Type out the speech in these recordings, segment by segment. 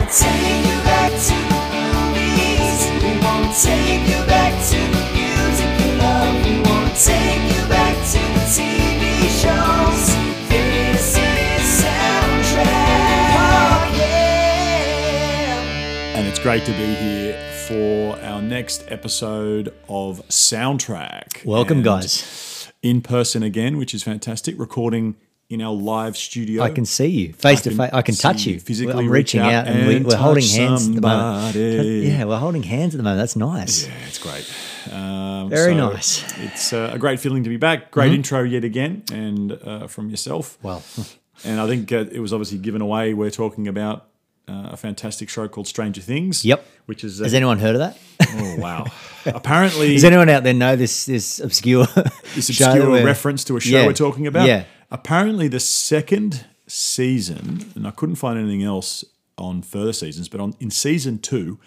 wanna take you back to the movies. We wanna take you back to the music you love. We wanna take you back to the TV shows. This is Soundtrack. Oh, yeah. And it's great to be here for our next episode of Soundtrack. Welcome, And guys. In person again, which is fantastic. Recording in our live studio. I can see you face to face. I can see touch you you. physically I'm reaching reach out out and and we're holding touch hands at the moment. somebody. Yeah, we're holding hands at the moment. That's nice. Yeah, it's great. Very nice. It's a great feeling to be back. Great intro yet again, and from yourself. Well, And I think it was obviously given away. We're talking about a fantastic show called Stranger Things. Yep. Which is has anyone heard of that? oh wow. Apparently, Does anyone out there know this obscure this show obscure where- reference to a show Yeah. we're talking about. Yeah. Apparently, the second season, and I couldn't find anything else on further seasons, but in season 2,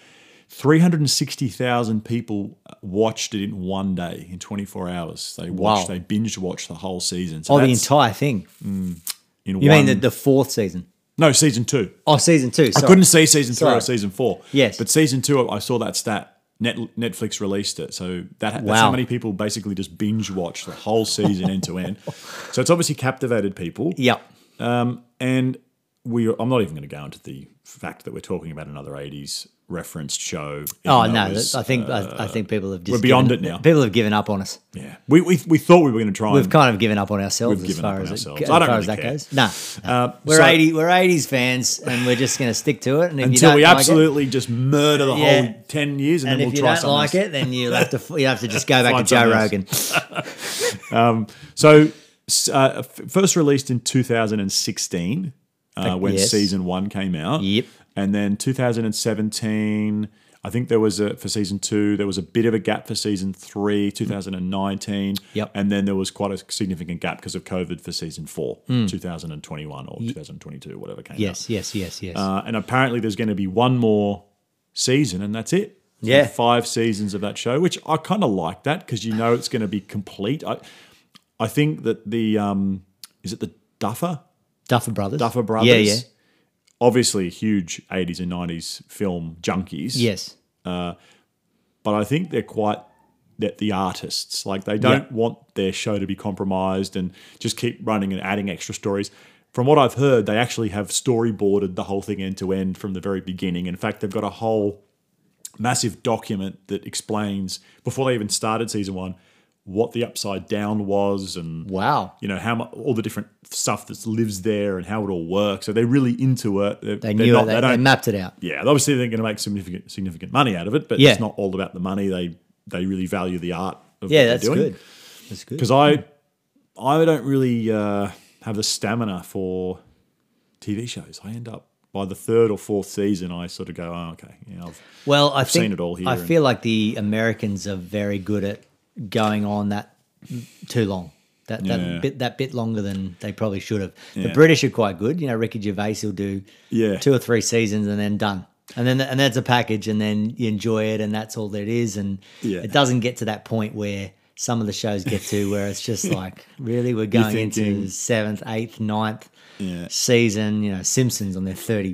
360,000 people watched it in one day, in 24 hours. They watched, Wow. they binge watched the whole season. So Oh, the that's entire thing. in You one, mean the fourth season? no, season 2. Oh, season 2. I Sorry. couldn't see season 3 or Sorry. season 4. Yes. But season 2, I saw that stat. Netflix released it. So that's Wow. how many people basically just binge watch the whole season end to end. So it's obviously captivated people. Yep. And I'm not even going to go into the fact that we're talking about another 80s referenced show. Oh even though no, it was, I think people have just we're beyond given- it now. People have given up on us. yeah. We thought we were going to try We've and kind of given up on ourselves We've as given up far on as ourselves. as I don't far really as that care. goes. No, we're so- 80s fans, and we're just going to stick to it. And if you until don't we like absolutely just murder the Yeah. whole 10 years and, and then if we'll you try don't something like else. it, then you have to just go back to Find Joe something Rogan. So first released in 2016 when Yes. season 1 came out. Yep. And then 2017, I think there was for season 2, there was a bit of a gap for season 3, 2019. Yep. And then there was quite a significant gap because of COVID for season 4, 2021 or 2022, whatever came out. Yes. And apparently there's going to be one more season and that's it. So Yeah. 5 seasons of that show, which I kind of like that because you know it's going to be complete. I think that the, is it the Duffer Brothers. Brothers? Yeah. Obviously huge 80s and 90s film junkies. Yes. But I think they're quite the artists. Like they don't want their show to be compromised and just keep running and adding extra stories. From what I've heard, they actually have storyboarded the whole thing end to end from the very beginning. In fact, they've got a whole massive document that explains, before they even started season 1, what the Upside Down was and Wow. you know how all the different stuff that lives there and how it all works. So they're really into it. They knew it. They mapped it out. Yeah, obviously they're going to make significant money out of it, but Yeah. it's not all about the money. They really value the art of Yeah, what that's they're doing. good. That's good. Because I don't really have the stamina for TV shows. I end up by the 3rd or 4th season, I sort of go, oh, okay, I've think seen it all here I and- feel like the Americans are very good at going on that too long. Yeah. That bit longer than they probably should have. The Yeah. British are quite good. You know, Ricky Gervais will do Yeah. 2 or 3 seasons and then done. And that's a package, and then you enjoy it, and that's all it is. And Yeah. it doesn't get to that point where some of the shows get to where it's just like, really, we're going into thinking- the 7th, 8th, 9th Yeah. season. You know, Simpsons on their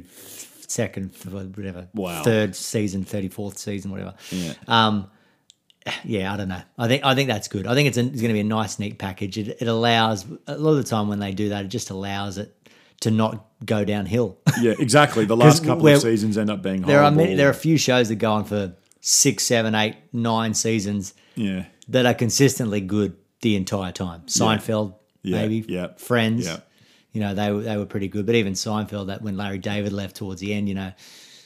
32nd, whatever, Wow. 3rd season, 34th season, whatever. Yeah. Yeah, I don't know. I think that's good. I think it's going to be a nice, neat package. It allows, a lot of the time when they do that, it just allows it to not go downhill. Yeah, exactly. The last 'Cause couple we're- of seasons end up being There horrible. are a few shows that go on for 6, 7, 8, 9 seasons Yeah. that are consistently good the entire time. Seinfeld, Yeah, maybe. yeah, Friends. yeah. You know, they were pretty good. But even Seinfeld, that when Larry David left towards the end, you know,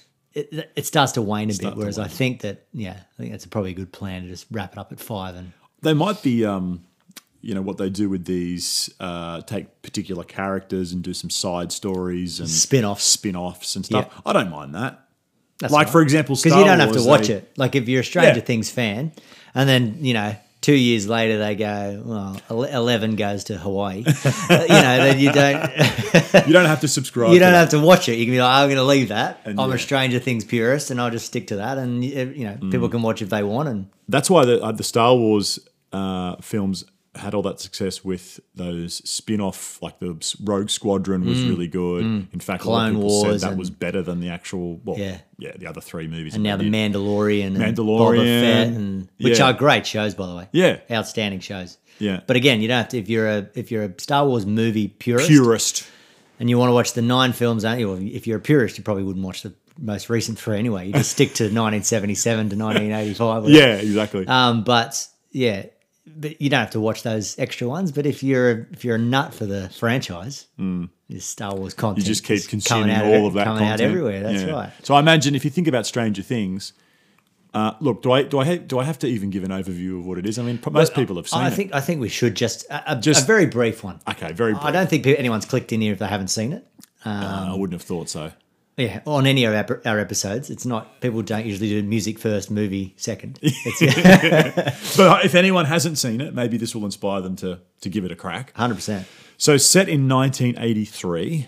it starts to wane a bit. Whereas I think that's probably a good plan to just wrap it up at 5 and They might be, what they do with these, take particular characters and do some side stories and Spin-offs. and stuff. Yeah. I don't mind that. That's Like, right. for example, because Star you don't have Wars, to watch they- it. Like if you're a Stranger Yeah. Things fan, and then 2 years later they go, well, 11 goes to Hawaii. Then you don't You don't have to subscribe. you don't to have to watch it. You can be like, I'm going to leave that. And I'm yeah. a Stranger Things purist, and I'll just stick to that. And people can watch if they want. And That's why the Star Wars films had all that success with those spin-off, like the Rogue Squadron was really good. In fact, a lot of Clone people Wars said that and- was better than the actual, Yeah. the other 3 movies. And that now they the did. Mandalorian and Mandalorian, Boba Fett, and, which yeah. are great shows, by the way. Yeah. Outstanding shows. Yeah. But again, you don't have to, if you're a Star Wars movie Purist. and you want to watch the 9 films, aren't you? Well, if you're a purist, you probably wouldn't watch the most recent 3 anyway. You just stick to 1977 to 1985. whatever. Yeah, exactly. But yeah, but you don't have to watch those extra ones. But if you're a nut for the franchise, this Star Wars content, You just keep is consuming coming out all of that coming content. out everywhere. That's Yeah. right. So I imagine if you think about Stranger Things, look, do I have to even give an overview of what it is? I mean, most people have seen it. I think we should just a Just- very brief one. Okay, very brief. I don't think anyone's clicked in here if they haven't seen it. I wouldn't have thought so. Yeah, on any of our episodes, it's not. People don't usually do music first, movie second. It's But if anyone hasn't seen it, maybe this will inspire them to give it a crack. 100%. So set in 1983.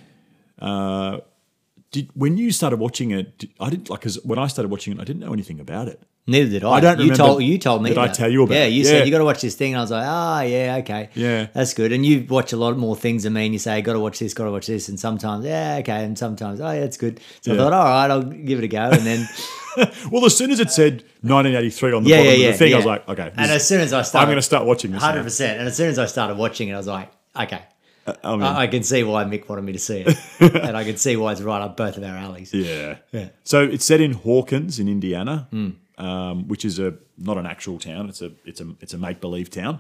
When you started watching it, I didn't like, because when I started watching it, I didn't know anything about it. Neither did I. I don't remember- You told me. Did I about it. tell you about Yeah, it? you Yeah. said you got to watch this thing, and I was like, yeah, okay, Yeah. that's good. And you watch a lot more things than me, and you say, got to watch this, and sometimes, yeah, okay, and sometimes, oh, yeah, it's good. So Yeah. I thought, all right, I'll give it a go, and then Well, as soon as it said 1983 on the yeah, bottom yeah, of the thing, yeah. I was like, okay. And as soon as I started, I'm going to start watching this. now. 100%. And as soon as I started watching it, I was like, okay. I mean, I can see why Mick wanted me to see it, and I can see why it's right up both of our alleys. yeah. Yeah. So it's set in Hawkins in Indiana, Hmm. which is not an actual town. It's a make believe town,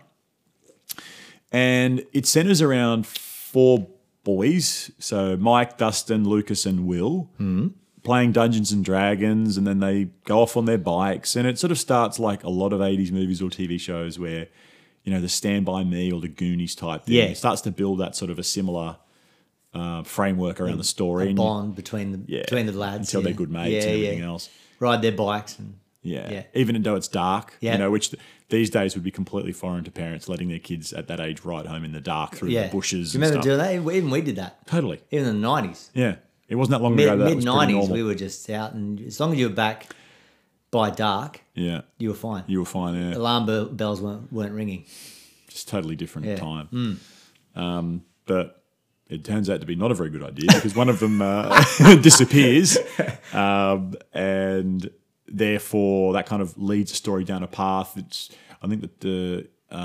and it centers around 4 boys. So Mike, Dustin, Lucas, and Will. Playing Dungeons and Dragons, and then they go off on their bikes, and it sort of starts like a lot of 80s movies or TV shows where, the Stand By Me or the Goonies type thing. Yeah. It starts to build that sort of a similar framework around the story. and Bond between the lads until they're good mates and everything else. Ride their bikes and Yeah. Even though it's dark, Yeah. which these days would be completely foreign to parents, letting their kids at that age ride home in the dark through the bushes Do you remember and stuff. doing that? Even we did that. Totally. Even in the 90s. Yeah. It wasn't that long ago that Mid was pretty 90s, normal. we were just out, and as long as you were back by dark, Yeah. you were fine. You were fine, yeah. Alarm bells weren't ringing. Just totally different Yeah. time. But it turns out to be not a very good idea because one of them disappears, and therefore that kind of leads the story down a path. I think that the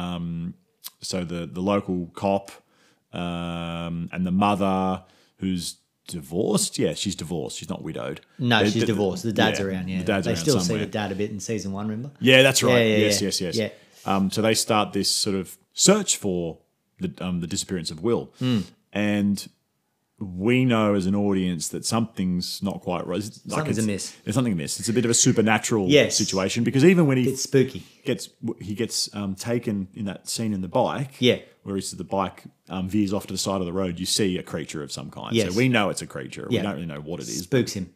local cop and the mother who's divorced. Yeah, she's divorced. She's not widowed. No, she's divorced. The dad's around, yeah. The dad's they around still somewhere. see the dad a bit in season 1, remember? Yeah, that's right. Yeah, yes. yeah. So they start this sort of search for the disappearance of Will, Hmm. and we know as an audience that something's not quite right. Something's amiss. There's something amiss. It's a bit of a supernatural Yes. situation because even when It's spooky. he gets taken in that scene in the bike, Yeah. where the bike veers off to the side of the road, you see a creature of some kind. Yes. So we know it's a creature. Yeah. We don't really know what it is. Spooks him.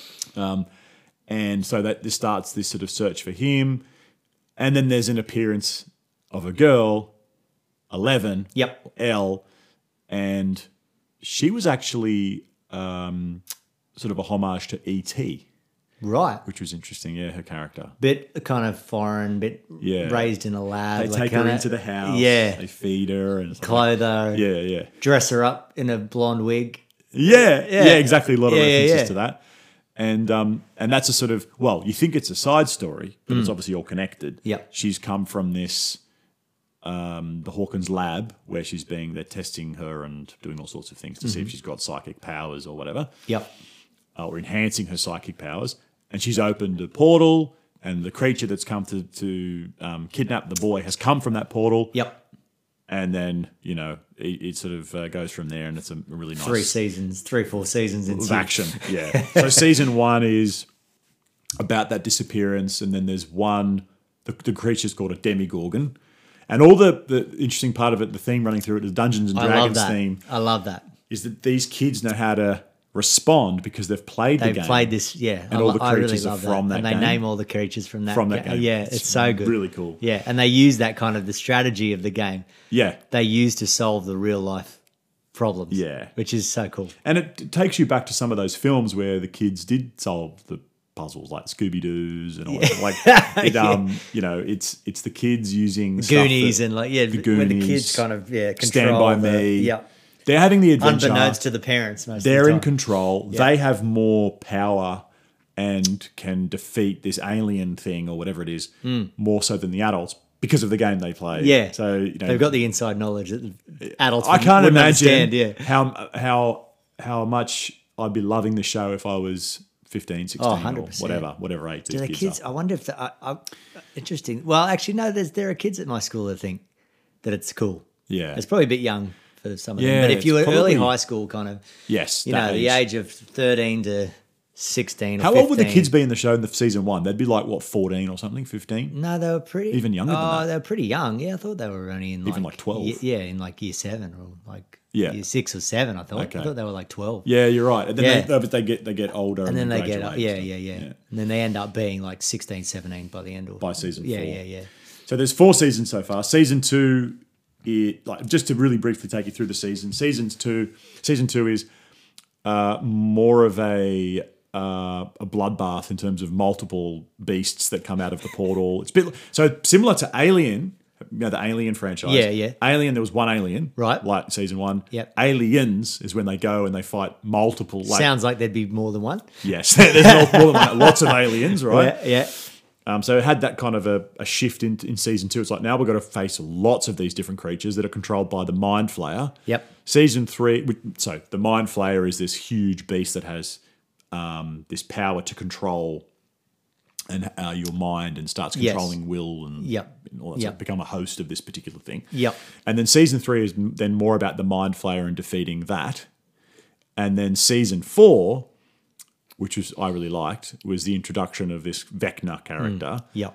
And so that this starts this sort of search for him. And then there's an appearance of a girl, 11, Yep. Elle, and she was actually sort of a homage to E.T., Right. which was interesting. Yeah, her character. Bit kind of foreign, bit Yeah. raised in a lab. They like take her kinda- into the house. Yeah. They feed her and stuff. Clothe her. Yeah. Dress her up in a blonde wig. Yeah, exactly. A lot of Yeah, references yeah. to that. And that's a sort of, well, you think it's a side story, but it's obviously all connected. Yep. She's come from this, the Hawkins lab where they're testing her and doing all sorts of things to see if she's got psychic powers or whatever, Yep. or enhancing her psychic powers. And she's opened a portal, and the creature that's come to kidnap the boy has come from that portal. Yep. And then, it sort of goes from there, and it's a really nice 4 seasons of into action. Yeah. So season 1 is about that disappearance, and then there's the creature's called a demigorgon. And all the interesting part of it, the theme running through it, the Dungeons and I love Dragons that. theme, I love that. is that these kids know how to respond because they've played the They've game. played this, yeah. And all the I really creatures are love from that and they game. name all the creatures from that game. Yeah, It's it's so good. really cool. Yeah, and they use that kind of the strategy of the game. Yeah. They use to solve the real life problems. Yeah. Which is so cool. And it takes you back to some of those films where the kids did solve the puzzles like Scooby Doo's and all that. Like it's the kids using Goonies stuff and where the Goonies, kids kind of control Stand by Me. Yep. They're having the adventure. Unbeknownst to the parents, most They're of the in time. control. Yeah. They have more power and can defeat this alien thing or whatever it is more so than the adults because of the game they play. Yeah. So They've got the inside knowledge that the adults I can't wouldn't imagine understand. Yeah. how much I'd be loving the show if I was 15, 16 or 100%. whatever age Do these the kids kids? are. I wonder if interesting. Well, actually, no. There are kids at my school that think that it's cool. Yeah. It's probably a bit young for some of Yeah, them. But if you were it's early probably- high school, kind of, Yes. the that age of 13 to 16 or How 15. old would the kids be in the show in the season 1? They'd be like, what, 14 or something, 15? No, they were pretty Even younger than that. they were pretty young. Yeah, I thought they were only in Even like 12? Yeah, in like year 7 or like Yeah. year 6 or 7. I thought. Okay. I thought they were like 12. Yeah, you're right. And then Yeah. they get older. And then they get graduate yeah, and yeah, stuff. yeah, and then they end up being like 16, 17 by the end of By season 4. Yeah. So there's 4 seasons so far. Season 2, just to really briefly take you through the season. Season 2 is more of a bloodbath in terms of multiple beasts that come out of the portal. It's a bit so similar to Alien, the Alien franchise. Yeah. Alien, there was one alien, Right. Like season 1. Yep. Aliens is when they go and they fight multiple. Like, Sounds like there'd be more than one. yes, there's more than one, lots of aliens, right? Yeah. So it had that kind of a shift in season 2. It's like now we've got to face lots of these different creatures that are controlled by the Mind Flayer. Yep. Season 3, so the Mind Flayer is this huge beast that has this power to control and your mind and starts Yes. controlling will and, Yep. and all that Yep. stuff, become a host of this particular thing. Yep. And then season 3 is then more about the Mind Flayer and defeating that. And then season 4, which I really liked, was the introduction of this Vecna character. Yep.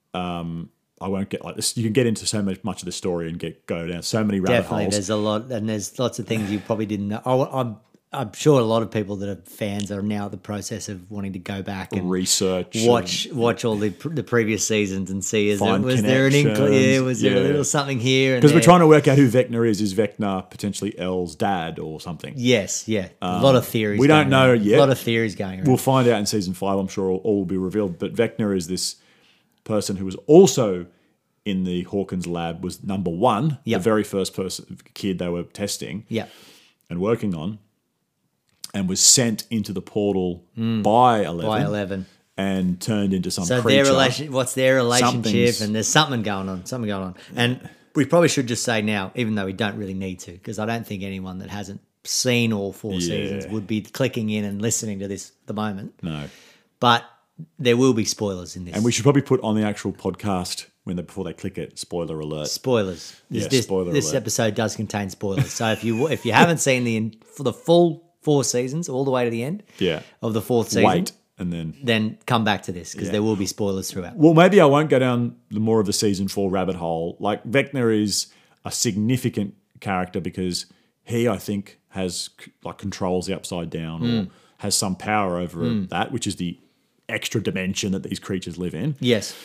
I won't get like this. You can get into so much of the story and go down so many rabbit Definitely, holes. there's a lot, and there's lots of things you probably didn't know. I'm sure a lot of people that are fans are now at the process of wanting to go back and Research, watch all the previous seasons and see Find was there an connections, was there a yeah. little something here? because we're trying to work out who Vecna is. Is Vecna potentially Elle's dad or something? Yes, yeah, a lot of theories. we don't going know around. yet. A lot of theories going around. We'll find out in season 5. I'm sure all will be revealed. But Vecna is this person who was also in the Hawkins lab. Was number 1, Yep. the very first kid they were testing Yeah, and working on, and was sent into the portal by 11. by 11. And turned into some So creature. what's their relationship? Something's- And there's something going on. And we probably should just say now, even though we don't really need to, because I don't think anyone that hasn't seen all 4 seasons would be clicking in and listening to this at the moment. No. But there will be spoilers in this. And we should probably put on the actual podcast before they click it, spoiler alert. spoilers. Spoiler This alert. episode does contain spoilers. So if you haven't seen for the full 4 seasons all the way to the end of the 4th season, Wait, and then come back to this because there will be spoilers throughout. well, maybe I won't go down the more of the season 4 rabbit hole. Like Vecna is a significant character because he, I think, has controls the Upside Down or has some power over that, which is the extra dimension that these creatures live in. Yes.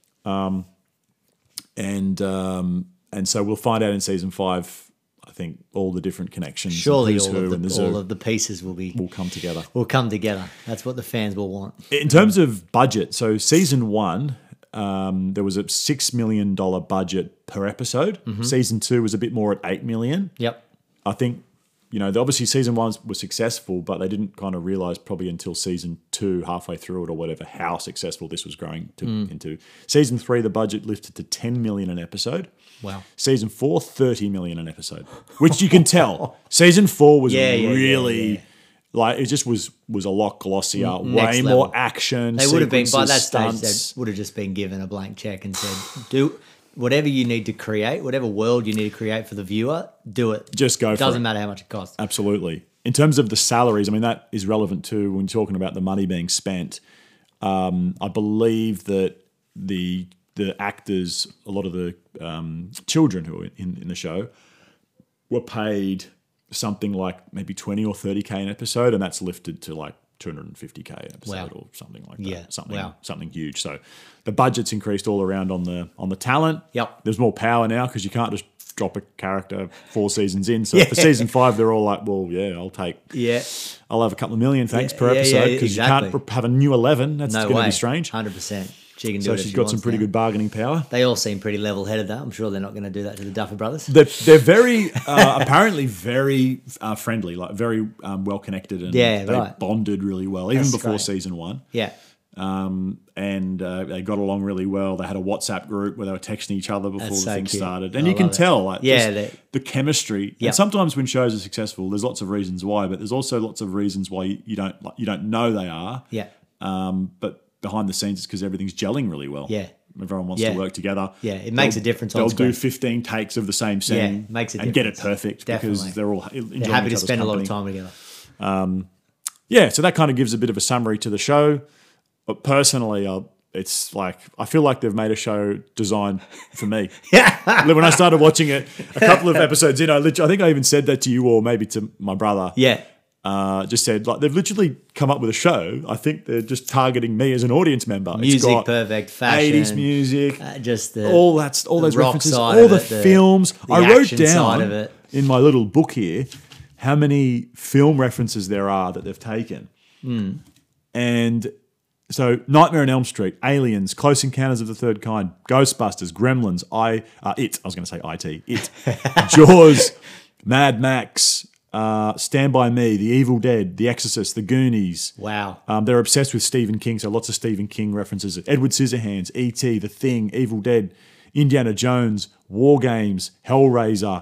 And so we'll find out in season 5. I think all the different connections, Surely who's all who and the zoo of the pieces will come together. come together. That's what the fans will want. In terms of budget, so season 1, there was a $6 million budget per episode. Season 2 was a bit more at $8 million. Yep. I think, obviously season 1 was successful, but they didn't kind of realize probably until season 2, halfway through it or whatever, how successful this was growing into. Season 3, the budget lifted to $10 million an episode. Wow. Season 4, $30 million an episode, which you can tell. Season 4 was really like it just was a lot glossier, Next way level. more action. They would have been by sequences, that stage. stunts. They would have just been given a blank check and said, "Do whatever you need to create, whatever world you need to create for the viewer. Do it. Just go for Doesn't it. matter how much it costs." Absolutely. In terms of the salaries, I mean, that is relevant too when you're talking about the money being spent. I believe that the actors, a lot of the children who were in the show, were paid something like maybe 20 or 30K an episode, and that's lifted to like 250K an episode Wow. or something like that. Yeah. Something huge. So the budget's increased all around on the talent. Yep. There's more power now because you can't just drop a character 4 seasons in. So for season 5, they're all like, well, yeah, I'll have a couple of million, thanks, per episode, because you can't have a new 11. That's going to be strange. 100%. She can do So it if she's she got wants some pretty now. good bargaining power. They all seem pretty level-headed, though. I'm sure they're not going to do that to the Duffer Brothers. They're very, apparently very friendly, like very well connected, and they bonded really well, even before season 1. Yeah. And they got along really well. They had a WhatsApp group where they were texting each other before the thing started, and you can tell, like, the chemistry. And sometimes when shows are successful, there's lots of reasons why, but there's also lots of reasons why you don't know they are. Yeah. But behind the scenes, it's because everything's gelling really well. Yeah. Everyone wants to work together. Yeah, it makes a difference. They'll do 15 takes of the same scene, makes a and get it perfect because they're all enjoying they're happy each to other's spend company. a lot of time together. Yeah, so that kind of gives a bit of a summary to the show. But personally, it's like I feel like they've made a show designed for me. When I started watching it, a couple of episodes in, I think I even said that to you or maybe to my brother. Yeah. Just said, like, they've literally come up with a show. I think they're just targeting me as an audience member. Music, it's got perfect, fashion, 80s music, just all those rock references, side all of the it, films. the I wrote action side of down it. in my little book here how many film references there are that they've taken. And so Nightmare on Elm Street, Aliens, Close Encounters of the Third Kind, Ghostbusters, Gremlins, I was going to say It, Jaws, Mad Max, Stand By Me, The Evil Dead, The Exorcist, The Goonies. Wow. They're obsessed with Stephen King, so lots of Stephen King references. Edward Scissorhands, E.T., The Thing, Evil Dead, Indiana Jones, War Games, Hellraiser.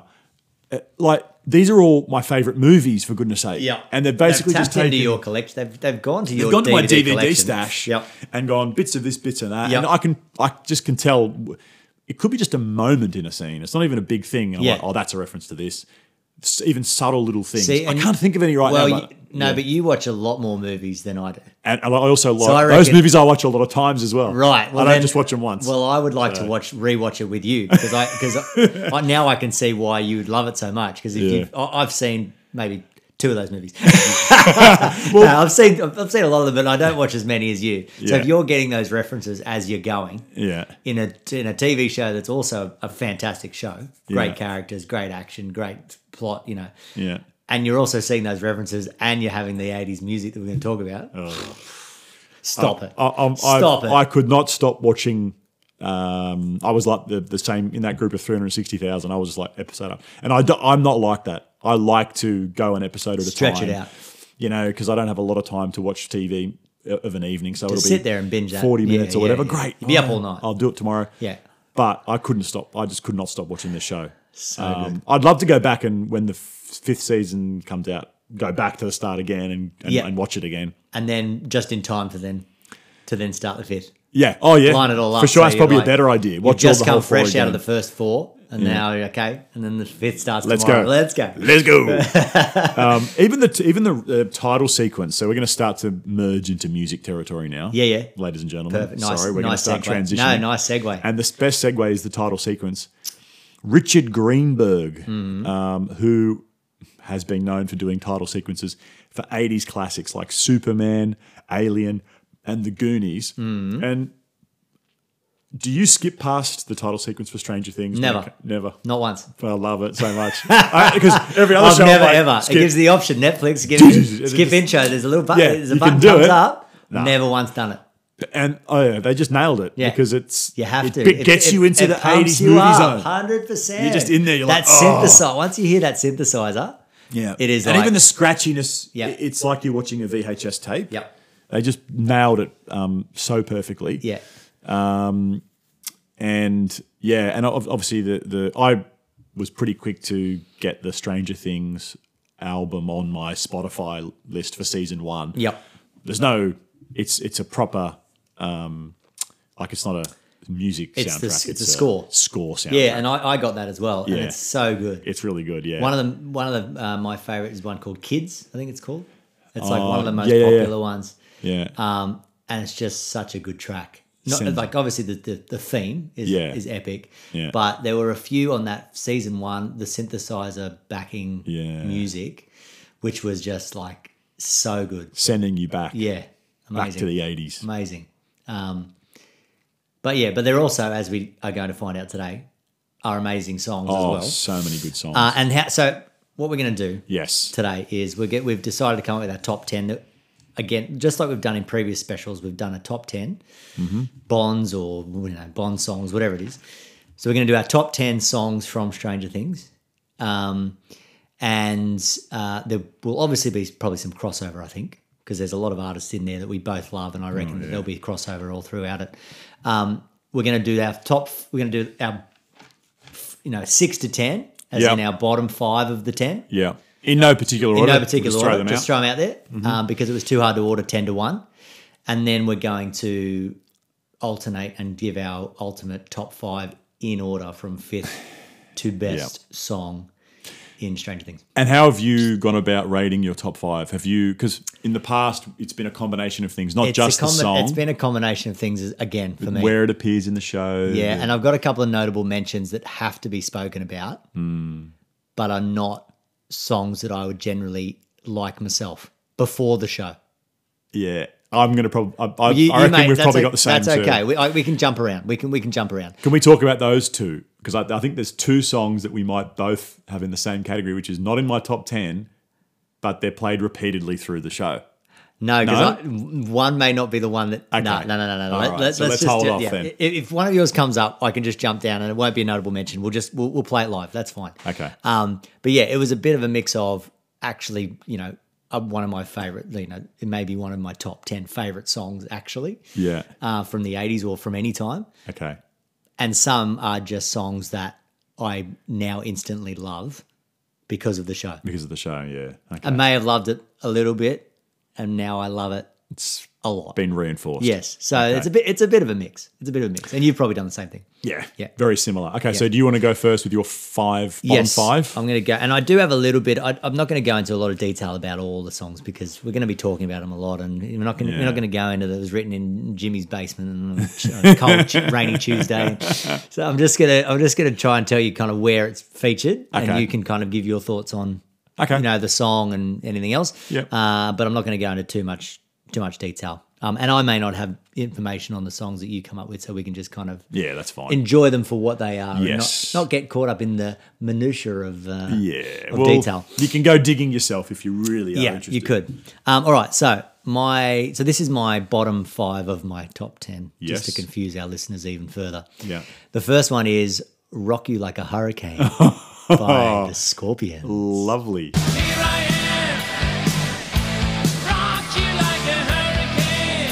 These are all my favourite movies, for goodness sake. Yeah. And they've basically just taken into your collection. They've gone to your They've gone to my DVD collection. stash Yep. and gone bits of this, bits of that. Yep. And I just can tell it could be just a moment in a scene. It's not even a big thing. And I'm like, oh, that's a reference to this. Even subtle little things. See, I can't think of any now. But you watch a lot more movies than I do. And I also like I those reckon- movies. I watch a lot of times as well. Right. Well, I don't then- just watch them once. Well, I would like to rewatch it with you because now I can see why you would love it so much. Because I've seen maybe 2 of those movies. I've seen a lot of them, but I don't watch as many as you. So if you're getting those references as you're going, in a TV show that's also a fantastic show, great characters, great action, great plot, and you're also seeing those references, and you're having the 80s music that we're going to talk about. Stop it! Stop it! I could not stop watching. I was like the same in that group of 360,000. I was just like episode up, and I'm not like that. I like to go an episode at a time. Stretch it out. Because I don't have a lot of time to watch TV of an evening. So Just it'll be sit there and binge that. 40 minutes or whatever. Great. You'll be up all night. I'll do it tomorrow. Yeah. But I couldn't stop. I just could not stop watching this show. So good. I'd love to go back and when the 5th season comes out, go back to the start again and watch it again. And then just in time to then start the 5th. Yeah. Oh, yeah. Line it all up. For sure, so that's probably like, a better idea. You've Watch just all the whole come fresh 4 out of again. the first 4, and now you're okay, and then the 5th starts Let's tomorrow. go. Let's go. Let's go. Even the title sequence. So we're going to start to merge into music territory now. Yeah. Ladies and gentlemen. Perfect. Nice, Sorry, we're going to start segue. transitioning. No, nice segue. And the best segue is the title sequence. Richard Greenberg, who has been known for doing title sequences for 80s classics like Superman, Alien, and The Goonies. And do you skip past the title sequence for Stranger Things? Never. Never. Not once. I love it so much. Because every other I've show, never I'm like, ever. skip. It gives the option. Netflix, skip intro. There's a little button. Yeah, There's a you button can do comes it. up. No. Never once done it. And they just nailed it because You have to. It gets you into the 80s movie zone. 100%. You're just in there. You're like, that synthesizer. Once you hear that synthesizer, yeah, it is. And like, even the scratchiness. Yeah. It's like you're watching a VHS tape. Yep. They just nailed it so perfectly. Yeah. And obviously I was pretty quick to get the Stranger Things album on my Spotify list for season 1. Yep. There's no. It's a proper. It's not a music soundtrack. It's a score. Score soundtrack. Yeah, and I got that as well, and Yeah. it's so good. It's really good. Yeah. One of the my favorite is one called Kids. I think it's called. It's like one of the most yeah. popular ones. Yeah. And it's just such a good track. Not Sounds- like obviously the theme is epic, Yeah. but there were a few on that season 1, the synthesizer backing music, which was just like so good. Sending you back. Yeah, amazing. Back to the 80s. Amazing. But they're also, as we are going to find out today, are amazing songs as Oh, well. so many good songs. So what we're going to do yes. today is we've decided to come up with our top 10. Again, just like we've done in previous specials, we've done a top 10 Bonds or Bond songs, whatever it is. So we're going to do our top 10 songs from Stranger Things. And there will obviously be probably some crossover, I think, because there's a lot of artists in there that we both love, and I reckon that there'll be crossover all throughout it. We're going to do our top. We're going to do our 6 to 10 as in our bottom 5 of the 10. Yeah. In no particular order. In no particular Just order. Just throw them out there because it was too hard to order 10 to 1. And then we're going to alternate and give our ultimate top 5 in order from 5th to best song in Stranger Things. And how have you gone about rating your top 5? Have you, because in the past it's been a combination of things, not just the song. It's been a combination of things, again, for me. Where it appears in the show. Yeah, and I've got a couple of notable mentions that have to be spoken about, but are not songs that I would generally like myself before the show. Yeah. I'm going to probably, I reckon we've probably got the same. That's okay. We can jump around. We can jump around. Can we talk about those two? Because I think there's 2 songs that we might both have in the same category, which is not in my top 10, but they're played repeatedly through the show. No, because one may not be the one that. Okay. No. All right. Let's hold off then. If one of yours comes up, I can just jump down, and it won't be a notable mention. We'll play it live. That's fine. Okay. But yeah, it was a bit of a mix of actually, one of my favorite. It may be one of my top 10 favorite songs actually. Yeah. From the 80s or from any time. Okay. And some are just songs that I now instantly love because of the show. Because of the show, yeah. Okay. I may have loved it a little bit, and now I love it It's a lot. been reinforced. Yes, so it's a bit of a mix. It's a bit of a mix, and you've probably done the same thing. Yeah. Yeah. Very similar. Okay, so do you want to go first with your bottom 5? I'm going to go, and I do have a little bit. I'm not going to go into a lot of detail about all the songs because we're going to be talking about them a lot, and we're not going to go into that it was written in Jimmy's basement on a cold, rainy Tuesday. So I'm just gonna try and tell you kind of where it's featured, and you can kind of give your thoughts on the song and anything else. Yep. But I'm not going to go into too much detail. And I may not have information on the songs that you come up with, so we can just kind of that's fine. enjoy them for what they are, Yes. and not get caught up in the minutiae of detail. You can go digging yourself if you really are interested. you could. All right, so this is my bottom 5 of my top 10, just to Yes. confuse our listeners even further. Yeah. The first one is "Rock You Like a Hurricane" by the Scorpions. Lovely. Here I am, rock you like a hurricane.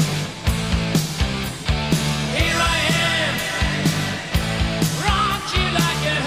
Here I am, rock you like a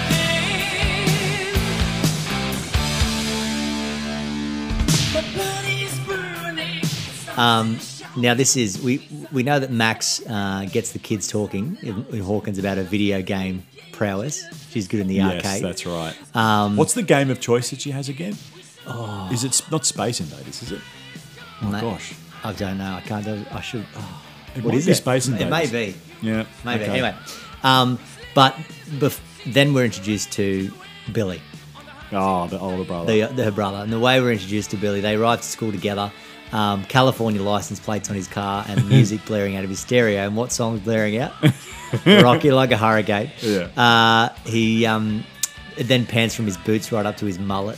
hurricane. My body's burning. Now this is we know that Max gets the kids talking in Hawkins about her video game prowess. She's good in the Yes, arcade. that's right. What's the game of choice that she has again? Is it not Space Invaders, is it? Oh, gosh. I don't know. I can't. I should. It What might is be it? Space It Invaders. may be. Yeah. Maybe. okay. Anyway, but then we're introduced to Billy, Oh, the older brother. her brother, and the way we're introduced to Billy, they arrive to school together. California license plates on his car and music blaring out of his stereo. And what song's blaring out? "Rock You Like a Hurricane." Yeah. He then pans from his boots right up to his mullet,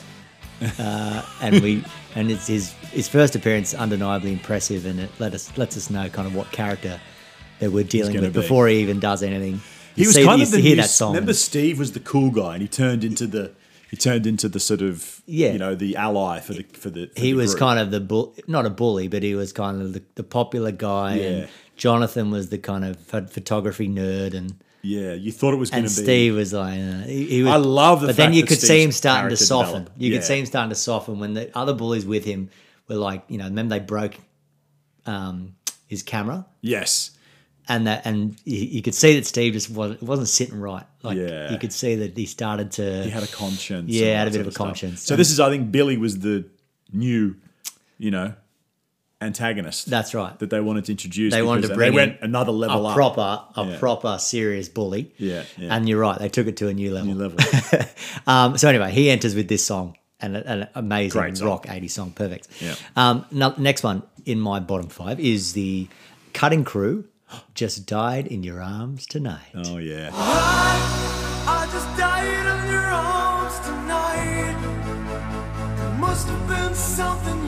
and it's his first appearance, undeniably impressive, and it lets us know kind of what character that we're dealing gonna with be. before he even does anything. He was kind of the hear new, that song. Remember, Steve was the cool guy, and he turned into the sort of the ally for the. He was kind of not a bully, but he was kind of the popular guy, Yeah. and Jonathan was the kind of photography nerd, and you thought it was going and to be. Steve was like, he was. I love the But fact then you that could see Steve's him starting to character soften. developed. You could Yeah. see him starting to soften when the other bullies with him were like, remember they broke his camera, Yes. and you could see that Steve just wasn't sitting right. Like Yeah. you could see that he started to. He had a conscience. Yeah, and had a that bit of a sort stuff. conscience. So this is, I think, Billy was the new, antagonist. That's right. That they wanted to introduce. They wanted to because bring they went in another level up. proper serious bully. Yeah, yeah. And you're right, they took it to a new level. New level. So anyway, he enters with this song, and an amazing Great song. rock 80s song, perfect. Yeah. Next one in my bottom 5 is the Cutting Crew, "Just Died in Your Arms Tonight." Oh yeah.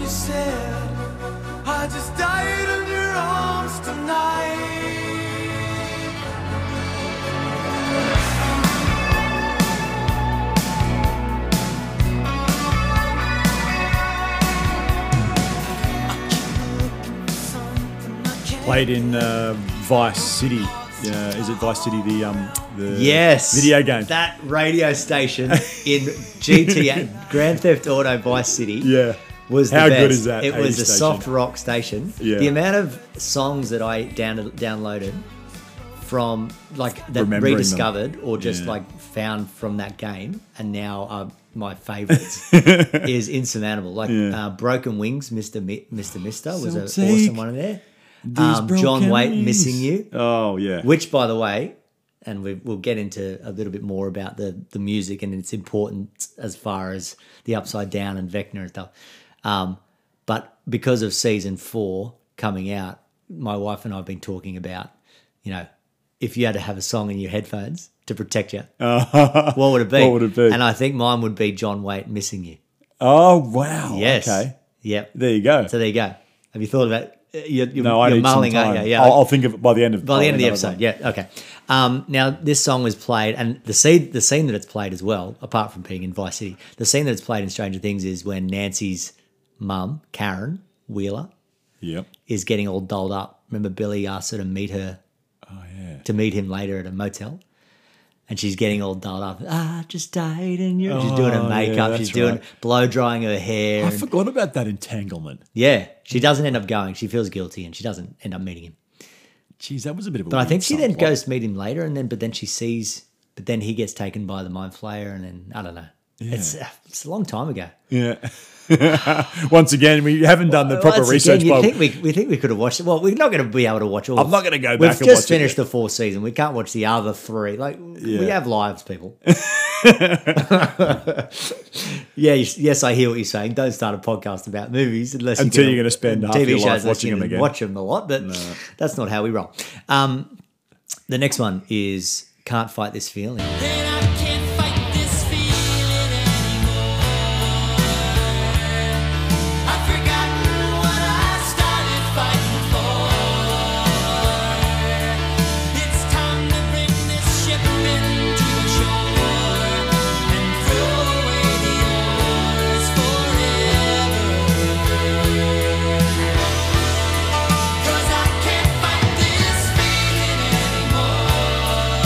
you said I just died in your arms tonight. Played in Vice City. Is it Vice City, the Yes, video game? That radio station in GTA Grand Theft Auto Vice City. Yeah. Was the How best. good is that? It was 80s a station? soft rock station. Yeah. The amount of songs that I downloaded from like that Remembering rediscovered or just Yeah. like found from that game and now are my favorites is insurmountable. Like Broken Wings, Mr. Mister was an So take awesome one in there. John broken Waite, wings. Missing You. Oh, yeah. Which, by the way, and we'll get into a little bit more about the music and its importance as far as the Upside Down and Vecna and stuff. But because of season 4 coming out, my wife and I have been talking about, if you had to have a song in your headphones to protect you, what would it be? What would it be? And I think mine would be John Waite, Missing You. Oh, wow. Yes. Okay. Yep. There you go. So there you go. Have you thought about you're No, I need mulling, some time. aren't you? Yeah. I'll think of it by the end of By the end of the episode, yeah, okay. Now this song was played, and the scene that it's played as well, apart from being in Vice City, the scene that it's played in Stranger Things is when Nancy's mum, Karen Wheeler, Yep. is getting all dolled up. Remember, Billy asked her to meet her, to meet him later at a motel, and she's getting all dolled up. Just died in your. She's doing her makeup. yeah, She's that's doing right. blow drying her hair. I and- forgot about that entanglement. yeah, she doesn't end up going. She feels guilty, and she doesn't end up meeting him. Jeez, that was a bit of a But I weird think she then subplot. goes to meet him later, but then she sees, but then he gets taken by the mind flayer, and then I don't know. It's a long time ago. Yeah. Once again, we haven't done the proper Once research. again, Bob. we think we could have watched it. Well, we're not going to be able to watch all. I'm not gonna go back We've and just watch it finished yet. the 4th season. We can't watch the other 3. Like we have lives, people. Yes, I hear what you're saying. Don't start a podcast about movies unless Until you're gonna spend half TV your life shows watching them and again. Watch them a lot, but that's not how we roll. The next one is "Can't Fight This Feeling." Then I can't fight this feeling anymore. I've forgotten what I started fighting for. It's time to bring this shipment to the shore and throw away the oars forever. 'Cause I can't fight this feeling anymore.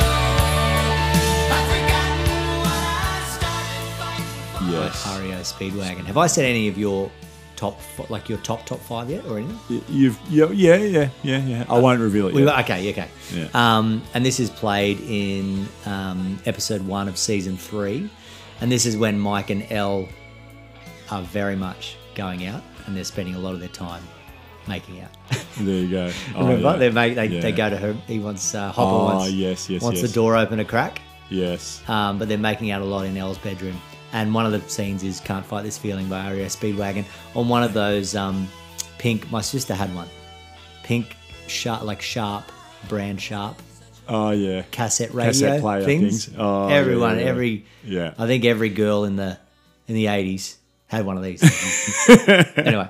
I've forgotten what I started fighting for. Yes. REO Speedwagon. Have I said any of your top 5 yet or anything? Yeah. I won't reveal it yet. Okay. Yeah. And this is played in episode 1 of season 3, and this is when Mike and Elle are very much going out, and they're spending a lot of their time making out. There you go. Oh, Remember, yeah. they go to her. He wants Hopper Oh, wants yes. wants the door open a crack. Yes. But they're making out a lot in Elle's bedroom. And one of the scenes is "Can't Fight This Feeling" by REO Speedwagon on one of those pink. My sister had one, pink Sharp brand Sharp Oh, yeah. cassette radio Cassette player things. things. Oh, Everyone, yeah, yeah. I think every girl in the 80s had one of these. Anyway,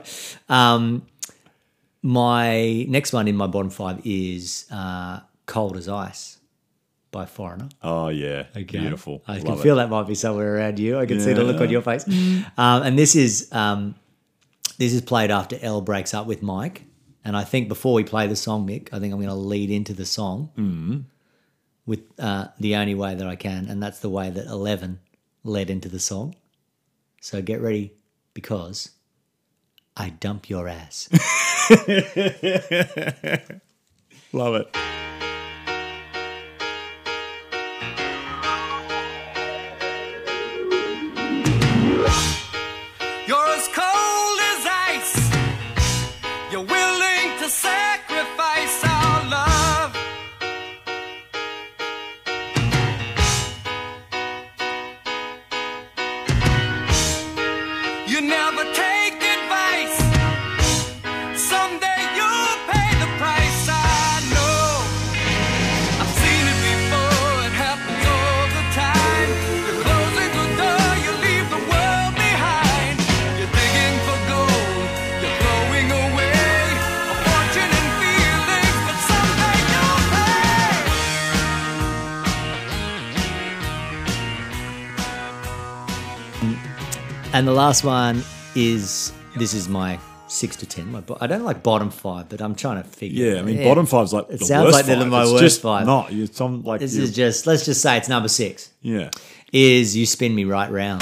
my next one in my bottom 5 is "Cold as Ice" by Foreigner. Oh, yeah. Okay. Beautiful. I can Love feel that might be somewhere around you. I can see the look on your face. And this is played after Elle breaks up with Mike. And I think before we play the song, Mick, I think I'm going to lead into the song with the only way that I can, and that's the way that 11 led into the song. So get ready, because I dump your ass. Love it. You're as cold as ice. You're willing to sacrifice our love. You never take advice. Someday you'll pay the price. I know. And the last one is, this is my 6 to 10. I don't like bottom 5, but I'm trying to figure. Yeah, I mean, bottom 5's like It the sounds worst like they're five. my It's worst just 5. Not. It's on like This is just, let's just say it's number 6. yeah. Is You Spin Me Right Round.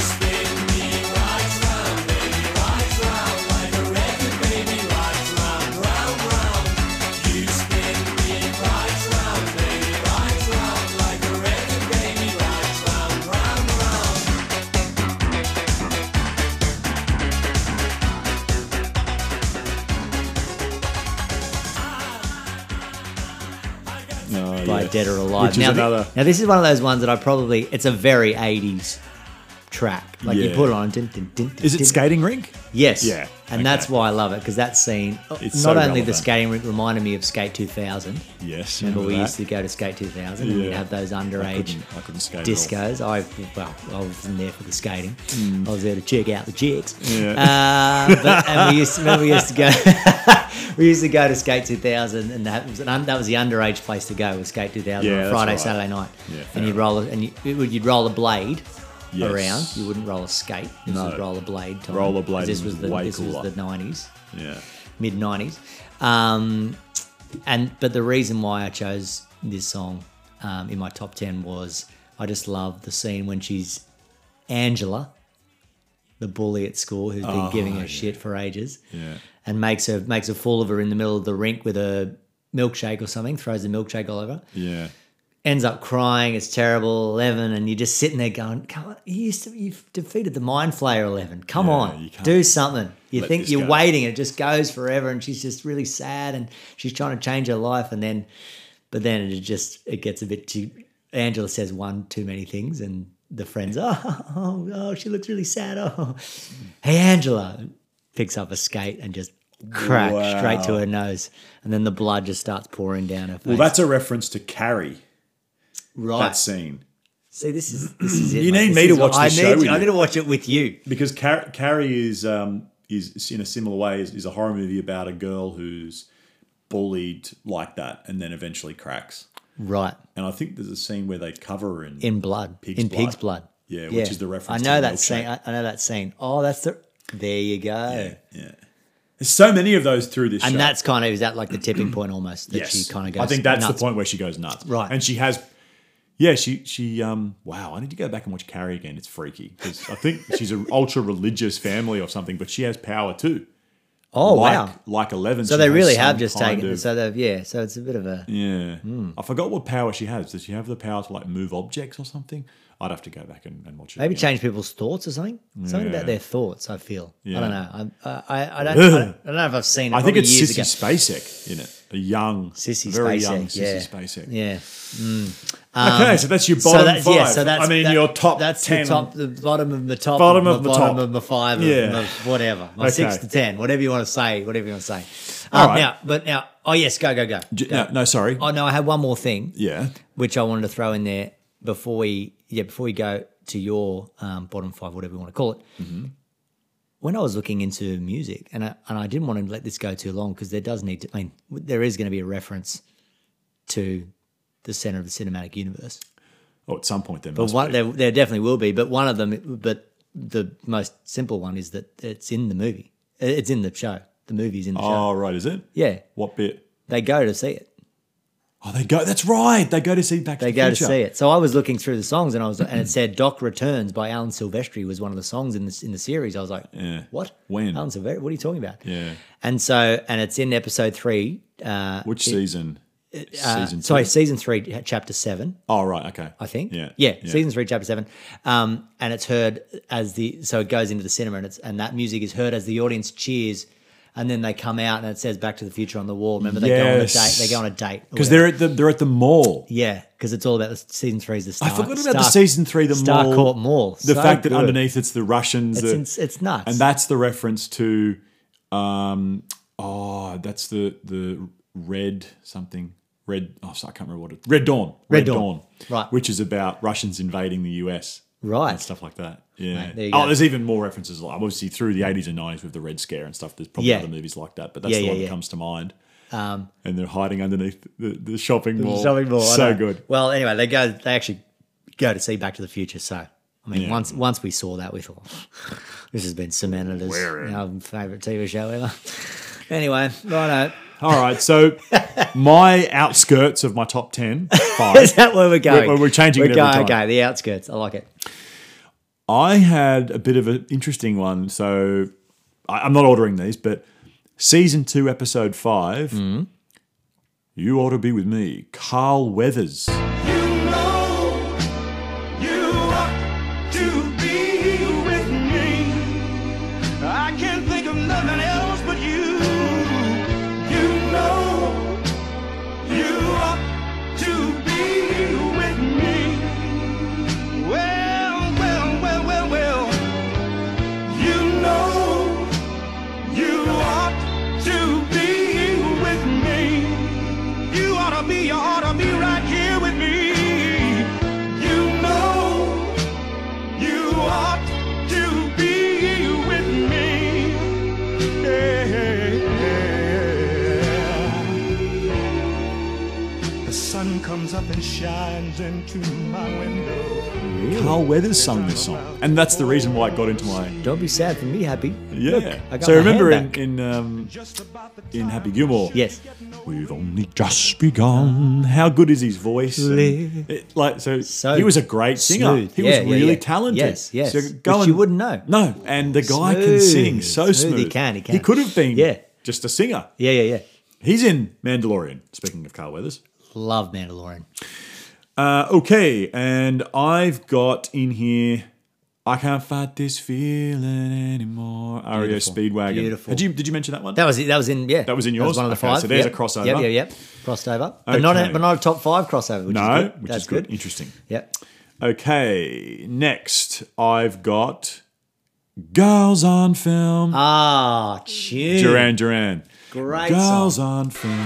By yeah. Dead or Alive. Which is another. Now, this is one of those ones that I probably, it's a very 80s track. Like you Yeah. put it on. Dun, dun, dun, dun, Is it dun. skating rink? Yes. Yeah, And okay. that's why I love it, because that scene, It's not so only the relevant. skating rink reminded me of Skate 2000. Yes. Remember we that? used to go to Skate 2000 and we'd Yeah. have those underage I couldn't skate at all. discos. I wasn't there for the skating. I was there to check out the chicks. Yeah. And we used to go. We used to go to Skate 2000, and that was the underage place to go. Was Skate 2000 Yeah, on that's Friday, right. Saturday night, Yeah, and you'd roll you'd roll a blade Yes. around. You wouldn't roll a skate. This No. was roll a blade time. Rollerblading 'Cause This was was the way this was cooler. the 90s, Yeah. mid 90s. But the reason why I chose this song in my top 10 was I just love the scene when she's Angela, the bully at school who's been giving her shit for ages, Yeah. and makes a fool of her in the middle of the rink with a milkshake or something, throws the milkshake all over, Yeah. ends up crying, it's terrible, 11, and you're just sitting there going, come on, you've defeated the Mind Flayer, 11. Come Yeah, on, you can't do something. You let think this you're go. waiting, it just goes forever, and she's just really sad, and she's trying to change her life, but then it gets a bit too, Angela says one too many things, and the friends, oh, she looks really sad. Oh, hey, Angela, picks up a skate and just crack Wow. straight to her nose, and then the blood just starts pouring down her face. Well, that's a reference to Carrie. right. That scene. See, this is it. You mate. need This me to is what watch this I show need. with I you. need to watch it with you. Because Carrie is in a similar way is a horror movie about a girl who's bullied like that and then eventually cracks. Right. And I think there's a scene where they cover her In blood. Pig's in blood. pig's blood. Yeah, which is the reference I to know the that scene. milkshake. I know that scene. Oh, that's the. There you go. Yeah. There's so many of those through this show. And that's kind of, is that like the tipping point almost? That yes. she kind of goes I think that's nuts. the point where she goes nuts. Right. And she has wow, I need to go back and watch Carrie again. It's freaky. Because I think she's an ultra religious family or something, but she has power too. Oh, wow. Like 11. So she they has really some have just kind taken. of- So they've, so it's a bit of a. Yeah. I forgot what power she has. Does she have the power to like move objects or something? I'd have to go back and watch it. Maybe again. change people's thoughts or something. Something Yeah. about their thoughts. I feel. Yeah. I don't know. I don't know if I've seen it. I think probably it's years Sissy ago. Spacek in it. A young, Sissy very Spacek, young yeah. Sissy Spacek. Yeah. Okay, so that's your bottom five. Your top that's 10. the bottom of the top. Bottom of of the the bottom top. of the 5. Yeah. Of whatever. My Okay. 6 to 10. Whatever you want to say. All right. Now. Oh yes, go. No, sorry. Oh no, I had one more thing. Yeah. Which I wanted to throw in there before we go to your bottom 5, whatever you want to call it. Mm-hmm. When I was looking into music, and I didn't want to let this go too long because there does need to. I mean, there is going to be a reference to the center of the cinematic universe. Oh, at some point there But must be. there definitely will be. But one of them, but the most simple one is that it's in the movie. It's in the show. The movie's in the show. Oh, right, is it? Yeah, What bit? they go to see it. Oh, they go. That's right. They go to see Back to They the go to Future. see it. So I was looking through the songs, and it said "Doc Returns" by Alan Silvestri was one of the songs in the series. I was like, Yeah. what? When? Alan Silvestri? What are you talking about? Yeah. And it's in episode 3. Which season? Season 2? Sorry, season 3, chapter 7. Oh, right. Okay. I think. Yeah. Season 3, chapter 7. And it's heard so it goes into the cinema, and that music is heard as the audience cheers, and then they come out and it says "Back to the Future" on the wall. Remember, they go on a date. Yes. They go on a date or Because whatever. they're at the mall. Yeah, because it's all about the season 3 is the Star. I forgot about the season 3, the mall. Starcourt Mall. The So fact that good. underneath it's the Russians. It's nuts. And that's the reference to, that's the red something. Red, I can't remember what it. Red Dawn. Red Dawn. Right. Which is about Russians invading the US. Right. And stuff like that. Yeah. Right, there you go. There's even more references. Like obviously through the 80s and 90s with the Red Scare and stuff. There's probably Yeah. other movies like that, but that's Yeah, the yeah, one yeah. that comes to mind. And they're hiding underneath the shopping mall. Shopping mall. I So know. good. Well, anyway, they actually go to see Back to the Future. So I mean, Yeah. once we saw that, we thought this has been cemented as our favourite TV show ever. Anyway, righto. All right, so my outskirts of my top 10, 5. Is that where we're going? We're changing it every time. Okay, the outskirts. I like it. I had a bit of an interesting one. So I'm not ordering these, but season 2, episode 5, Mm-hmm. You Ought to Be With Me, Carl Weathers. You know you ought to be with me. I can't think of nothing else but you. You know you ought to be with me. Well, well, well, well, well. You know you ought to be with me. You ought to be right here with me. You know you ought to be with me. Yeah. The sun comes up and shines into my window. Carl Weathers sung this song. And that's the reason why it got into my... Don't be sad for me, Happy. Yeah. Look, I got So my remember hand back. in Happy Gilmore? Yes. We've only just begun. How good is his voice? Live. So he was a great singer. smooth. He Yeah, was yeah, really yeah. talented. Yes, yes. So Which you wouldn't know. No, and the guy can Smooth. sing so Smooth. smooth. He can. He could have been Yeah. just a singer. Yeah, yeah, yeah. He's in Mandalorian, speaking of Carl Weathers. Love Mandalorian. Okay, and I've got in here, I Can't Fight This Feeling Anymore, REO Beautiful. Speedwagon. Beautiful. Did you mention that one? That was in yeah. That was in yours? one of the Okay, 5. so there's Yep. a crossover. Yep. Crossed over. But Okay. not a top 5 crossover, which is No, good. which That's is good. Interesting. Yep. Okay, next I've got Girls on Film. Ah, tune. Duran Duran. Great Girls song. on Film.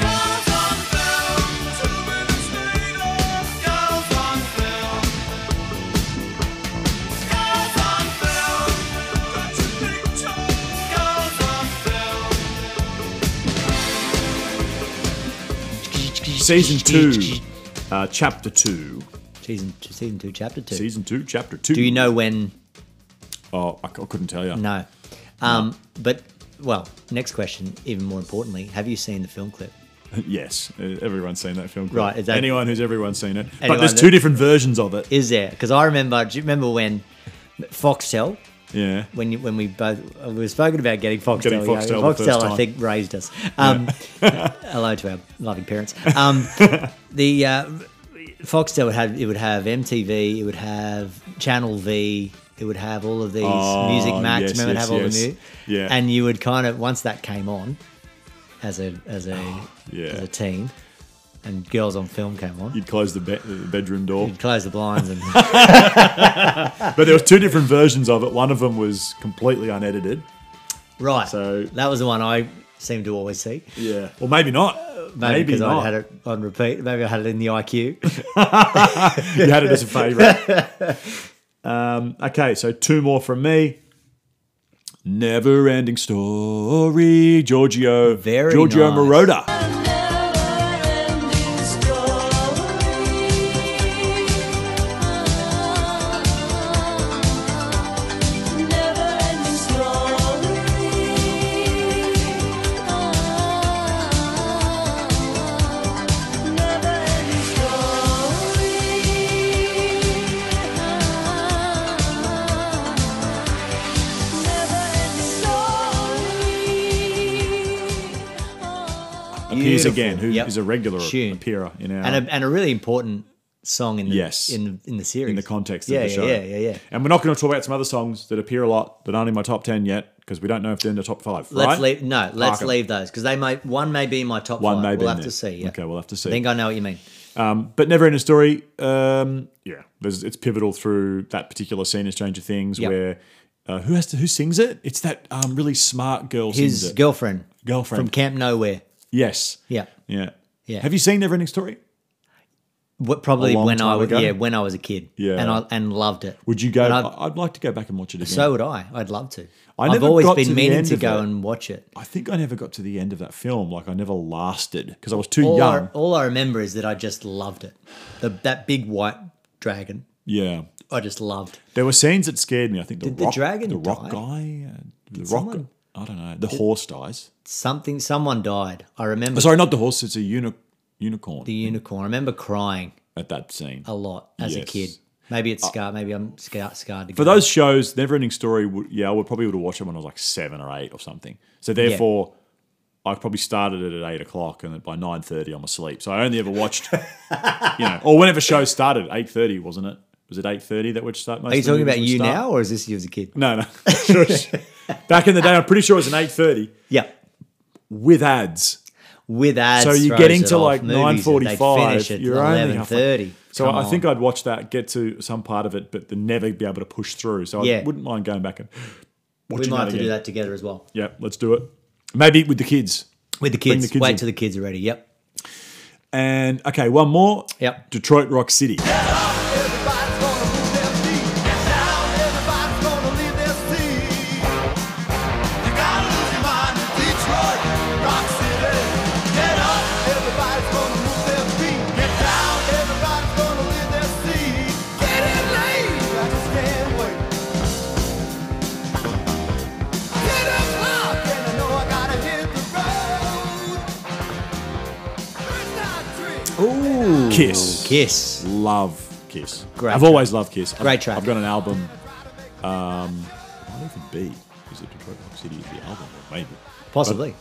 Season 2, Chapter 2. Season 2, Chapter 2. Season 2, Chapter 2. Do you know when? Oh, I couldn't tell you. No. But, well, next question, even more importantly, have you seen the film clip? Yes, everyone's seen that film. Right, is that- Anyone who's everyone's seen it. But Anyone there's that- 2 different versions of it. Is there? Because I remember, do you remember when Foxtel, Yeah. when we both, we were spoken about getting Foxtel. Getting you know, Foxtel the first Foxtel, I time. think, raised us. Hello to our loving parents. The Foxtel would have MTV, it would have Channel V, it would have all of these Music Max. yes, remember, yes, have all yes. the music. Yeah. And you would kind of, once that came on, as a Yeah. teen, and Girls on Film came on, You'd close the bedroom door. you'd close the blinds and But there was 2 different versions of it. One of them was completely unedited. right. So- that was the one I seemed to always see. Yeah. Well, maybe not. Maybe because not. I had it on repeat. Maybe I had it in the IQ. You had it as a favourite. Okay, so 2 more from me. Never Ending Story, Giorgio Very Giorgio nice. Moroder. Appears again, who is Yep. a regular Tune. appearer in our and a really important song in the Yes. in the series, in the context yeah, of the show. Yeah. And we're not going to talk about some other songs that appear a lot that aren't in my top 10 yet because we don't know if they're in the top 5. Let's right? let's Okay. leave those because one may be in my top One 5. may be We'll in have there. to see. Yeah. Okay, we'll have to see. I think I know what you mean. But Never Ending Story, it's pivotal through that particular scene in Stranger Things Yep. where who sings it? It's that really smart girl sings His it. girlfriend Girlfriend. from Camp Nowhere. Yes. Yeah. Yeah. Yeah. Have you seen Never Ending Story? Probably A long when time ago? when I was a kid. Yeah. and loved it. Would you go? And I'd like to go back and watch it again. so would I. I'd love to. I I've never always got to been the meaning end to of go it. and watch it. I think I never got to the end of that film. Like I never lasted because I was too All young. I remember is that I just loved it. That big white dragon Yeah. I just loved. There were scenes that scared me. I think Did the dragon the rock die? guy, the rock. someone- I don't know. The horse dies. Someone died. I remember Sorry, not the horse. It's a unicorn the unicorn. I remember crying at that scene. a lot as a Yes. kid. Maybe it's scarred. Maybe I'm scarred to For those shows, Neverending Story, I would probably would have watched it when I was like 7 or 8 or something. So therefore, I probably started it at 8 o'clock, and by 9:30 I'm asleep. So I only ever watched, or whenever shows started, 8:30, wasn't it? Was it 8:30 that would start? Are you talking about you now, or is this you as a kid? No. Back in the day, I'm pretty sure it was an 8:30 Yeah, with ads. with ads. So you're throws getting it to off. like Movies, they'd 9:45. finish at You're only 11:30. So Come I think on. I'd watch that, get to some part of it, but then never be able to push through. So Yeah. I wouldn't mind going back and we watching might that have to again. do that together as well Yeah, let's do it. Maybe with the kids. with the Bring kids. the kids Wait in. till the kids are ready. Yep. And okay, one more. Yep. Detroit Rock City. Everybody's gonna move their feet. Get down, everybody's gonna leave their seat. You gotta lose your mind in Detroit, Rock City. Get up, everybody's gonna move their feet. Get down, everybody's gonna leave their seat. Get in late, I just can't wait. 10 o'clock, and I know I gotta hit the road. First night drink. Ooh, Kiss. Kiss. Love Kiss. Great I've track. always loved Kiss. Great track. I've got an album. It might even be. Is it Detroit Rock City? Is the album? Maybe. Possibly.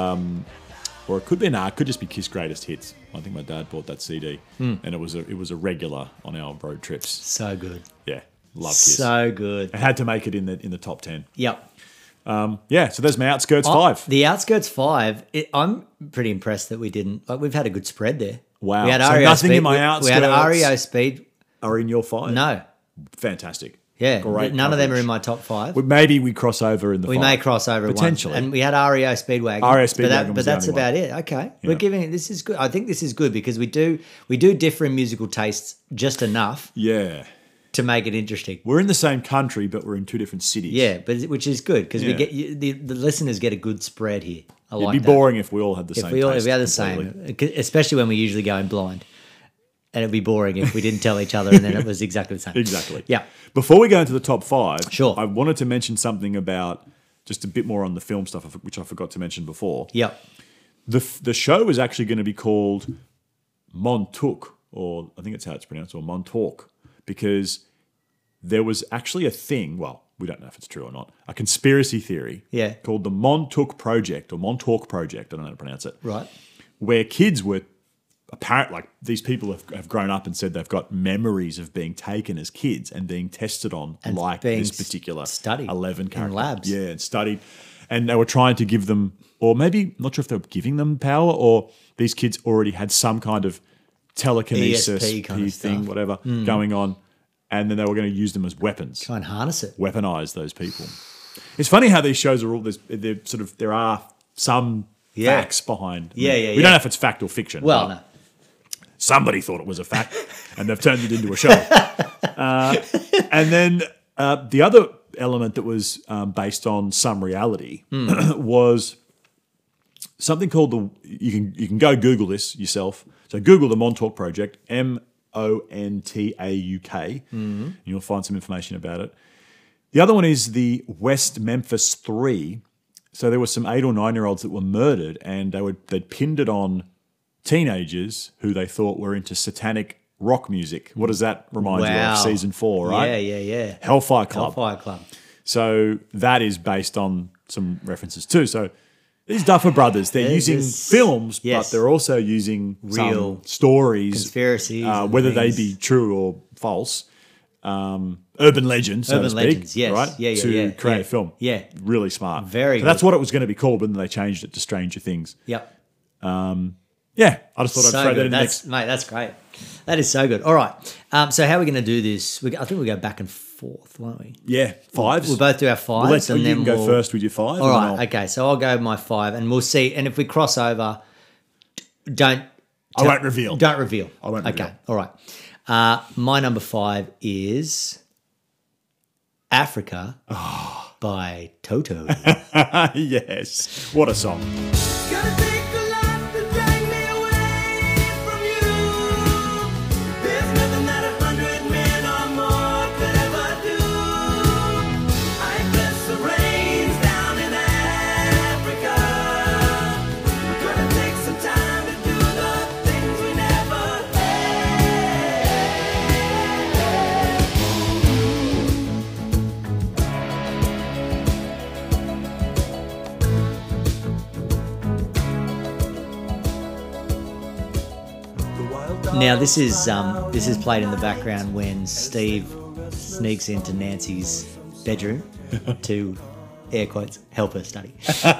Or it could be. It could just be Kiss Greatest Hits. I think my dad bought that CD, Hmm. and it was a regular on our road trips. So good. Yeah, love Kiss. So good. It had to make it in the top 10. Yep. Yeah, so there's my Outskirts 5. The Outskirts 5, I'm pretty impressed that we didn't. Like, we've had a good spread there. Wow. We had So REO nothing Speed. in my We had Outskirts. REO Speed. Are in your 5? No. Fantastic. Yeah. Great None of them are coverage. in my top 5. Maybe we cross over in the We 5. may cross over Potentially. once. And we had REO Speedwagon. REO Speedwagon but was the that's only one. about it. Okay. Yeah. We're giving this is good. I think this is good because we do differ in musical tastes just enough Yeah. to make it interesting. We're in the same country, but we're in 2 different cities. Yeah, but which is good because we Yeah. get the listeners get a good spread here. I It'd like be that. boring if we all had the If same we taste had the completely. same, especially when we usually go in blind, and it'd be boring if we didn't tell each other and then it was exactly the same. Exactly. Yeah. Before we go into the top 5, Sure. I wanted to mention something about just a bit more on the film stuff, which I forgot to mention before. Yep. The show is actually going to be called Montauk, or I think that's how it's pronounced, or Montauk, because there was actually a thing, well, we don't know if it's true or not, a conspiracy theory Yeah. called the Montauk Project, or Montauk Project, I don't know how to pronounce it, Right. where kids were apparent, like these people have grown up and said they've got memories of being taken as kids and being tested on And like being this particular studied 11 in character. labs. Yeah, and studied. And they were trying to give them, or maybe, not sure if they were giving them power, or these kids already had some kind of telekinesis ESP kind of thing, stuff. whatever, going on. And then they were going to use them as weapons, Try and harness it. weaponize those people. It's funny how these shows are all, there are some Yeah. facts behind. Yeah, yeah, We yeah. don't know if it's fact or fiction. Well, but no. somebody thought it was a fact, and they've turned it into a show. And then the other element that was based on some reality was something called you can go Google this yourself. So Google the Montauk Project, Montauk, and you'll find some information about it. The other one is the West Memphis 3. So there were some 8 or 9-year-olds that were murdered, and they'd pinned it on teenagers who they thought were into satanic rock music. What does that remind you Wow. of? Season 4, right? Yeah. Hellfire Club. Hellfire Club. So that is based on some references too. So these Duffer Brothers, they're using films, yes. but they're also using Real some stories, conspiracies and whether they things. be true or false. Urban legends, so Urban to speak, legends, yes. right? Yeah, to yeah, create yeah. a film. Yeah. Really smart. Very So that's good. what it was going to be called, but then they changed it to Stranger Things. Yep. Yeah, I just thought I'd So throw that good. in the mix. Mate, that's great. That is so good. All right. So how are we going to do this? I think we'll go back and forth, won't we? Yeah, 5s. We'll both do our 5s. You can go first with your 5. All and right. then I'll- Okay. So I'll go my 5, and we'll see. And if we cross over, don't. I won't reveal. Don't reveal. I won't Okay. reveal. All right. My number 5 is Africa by Toto. Yes. What a song. Gonna take a lot to drag me away from you. There's nothing that 100 men or Now this is played in the background when Steve sneaks into Nancy's bedroom to, air quotes, help her study,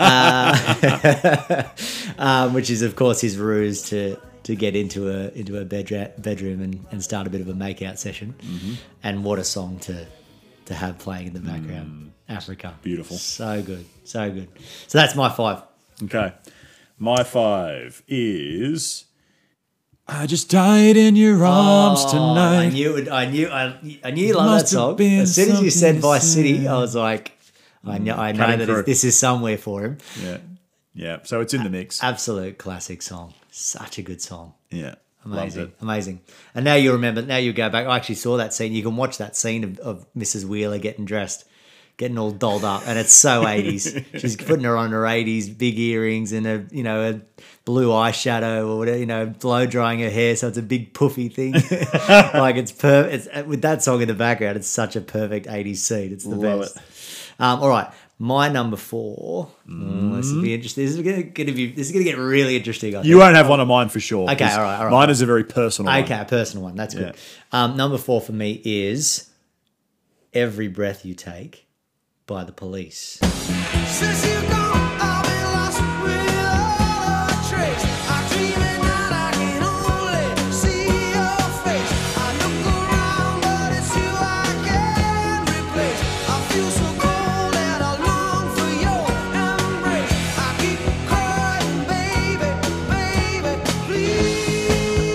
which is of course his ruse to get into her bedroom and start a bit of a makeout session. And what a song to have playing in the background. Africa, Beautiful. so good, so good. So that's my 5. Okay. My 5 is I just died in your arms tonight. I knew you love that Must have song. been As soon as you said something Vice City, sad. I was like, I know Cutting that through. this is somewhere for him. Yeah. Yeah. So it's in the mix. Absolute classic song. Such a good song. Yeah. Loved Amazing, it. amazing. And now you remember. Now you go back. I actually saw that scene. You can watch that scene of Mrs. Wheeler getting dressed, getting all dolled up, and it's so 80s. She's putting her on her 80s big earrings and a blue eyeshadow or whatever, blow drying her hair, so it's a big puffy thing. Like it's perfect. With that song in the background, it's such a perfect 80s scene. It's the Love best. All right, my number 4. This will be interesting. This is gonna get really interesting. I think. You won't have one of mine for sure. Okay, 'cause all right. Mine is a very personal one. Okay, a personal one. That's good. Number 4 for me is Every Breath You Take by The Police. Since you gone, I've been lost without a trace. I dream at night, I can only see your face. I look around, but it's you I can't replace. I feel so cold and I long for your embrace. I keep crying, baby, please.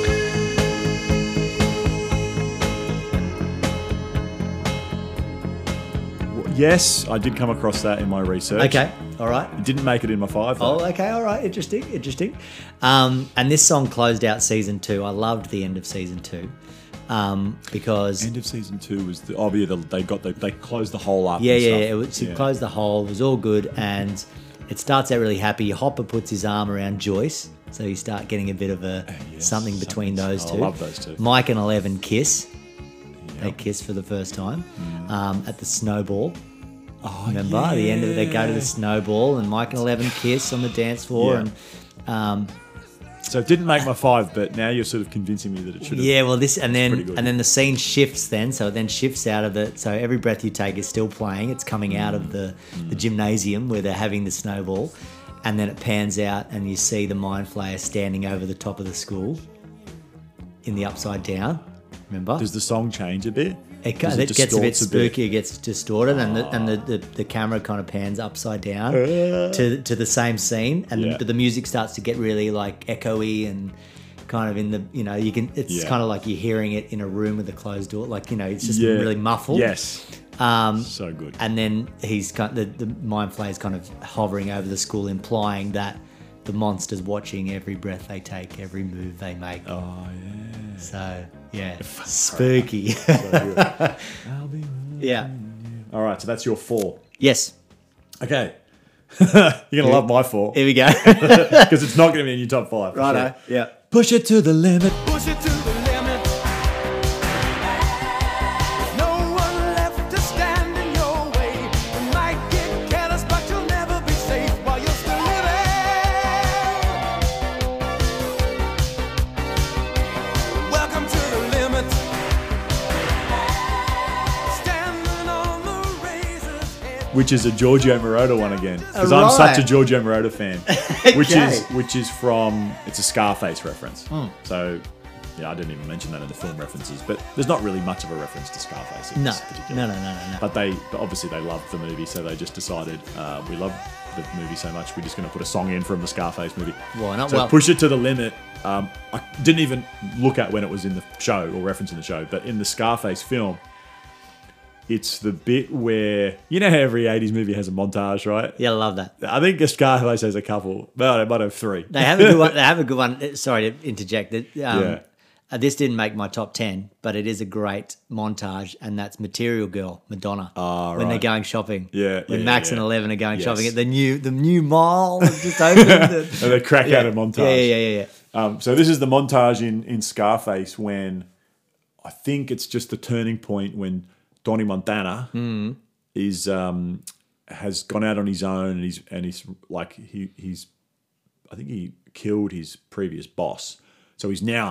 Yes, I did come across that in my research. Okay, all right. It didn't make it in my 5. though. Oh, okay, all right. Interesting. And this song closed out season 2. I loved the end of season 2 because End of season 2 was they closed the hole up. yeah, and stuff. it was, it closed the hole. It was all good, and it starts out really happy. Hopper puts his arm around Joyce, so you start getting a bit of a something between those I two. love those two. Mike and 11 kiss. They kiss for the first time at the snowball. Oh, Remember, at the end of it, they go to the snowball, and Mike and 11 kiss on the dance floor. Yeah. And So it didn't make my 5, but now you're sort of convincing me that it should have. yeah, well, pretty good. and then the scene shifts. So it then shifts out of the. So Every Breath You Take is still playing. It's coming out of the gymnasium where they're having the snowball, and then it pans out, and you see the Mind Flayer standing over the top of the school in the upside down. Remember? Does the song change a bit? It Does gets a bit distorts spooky. It gets distorted, and the camera kind of pans upside down to the same scene, and Yeah. the music starts to get really like echoey and kind of in the you can. It's Yeah. kind of like you're hearing it in a room with a closed door, like it's just really muffled. Yes. So good. And then he's the Mind Flayer's kind of hovering over the school, implying that the monster's watching every breath they take, every move they make. Oh yeah. So yeah, spooky. I'll be. Yeah. All right, so that's your 4. Yes. Okay. You're gonna love my 4 Here we go. because it's not gonna be in your top 5. for sure. Yeah. Push it to the limit. Push it to the limit. No one left to stand in your way. You might get careless, but you'll never be safe while you're still living. Welcome to the limit. Standing on the razor's edge. Which is a Giorgio Moroder one again, because I'm such a Right. Giorgio Moroder fan. Okay. Which is from, it's a Scarface reference. So yeah, I didn't even mention that in the film references, but there's not really much of a reference to Scarface in No. this particular. No. But obviously they loved the movie, so they just decided we love the movie so much, we're just going to put a song in from the Scarface movie. Why not? So Well- Push It to the Limit. I didn't even look at when it was in the show or reference in the show, but in the Scarface film, it's the bit where, you know how every 80s movie has a montage, right? Yeah, I love that. I think Scarface has a couple. Well, they might have 3. They have a good one. They have a good one. Sorry to interject. Yeah. This didn't make my top 10, but it is a great montage, and that's Material Girl, Madonna. When they're right. going shopping. Yeah, When yeah, Max yeah. and 11 are going Yes. shopping at the new mall has just opened. And they crack out a montage. Yeah. So this is the montage in Scarface when I think it's just the turning point when Tony Montana is has gone out on his own, and he's like he's I think he killed his previous boss, so he's now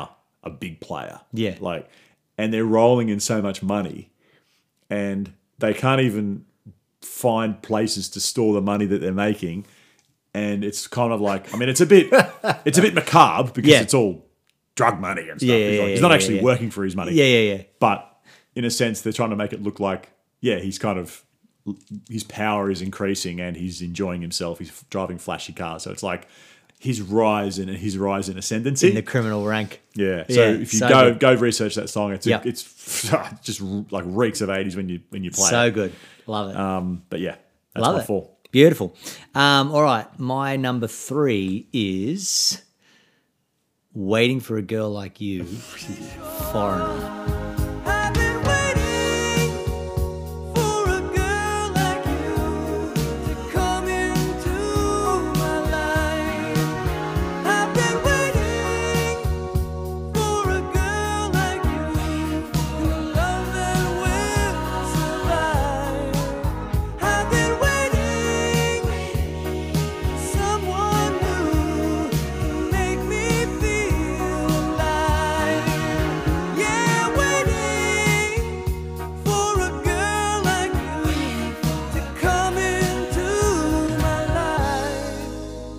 a big player. Yeah. Like, and they're rolling in so much money, and they can't even find places to store the money that they're making. And it's kind of like, I mean, it's a bit macabre because Yeah. it's all drug money and stuff. Yeah, He's not actually working for his money. Yeah. But in a sense, they're trying to make it look like, he's kind of, his power is increasing and he's enjoying himself. He's driving flashy cars. So it's like his rise in ascendancy. In the criminal rank. Yeah. So Yeah, if you so go research that song, it's Yep. it's just like reeks of 80s when you play So it. good. Love it. But yeah, that's Love my it. 4. Beautiful. All right. My number 3 is Waiting for a Girl Like You, Foreigner. I've been waiting for a girl like you to come into my life. I've been waiting for a girl like you, and a love that will survive. I've been waiting for someone new to make me feel alive. Yeah, waiting for a girl like you to come into my life.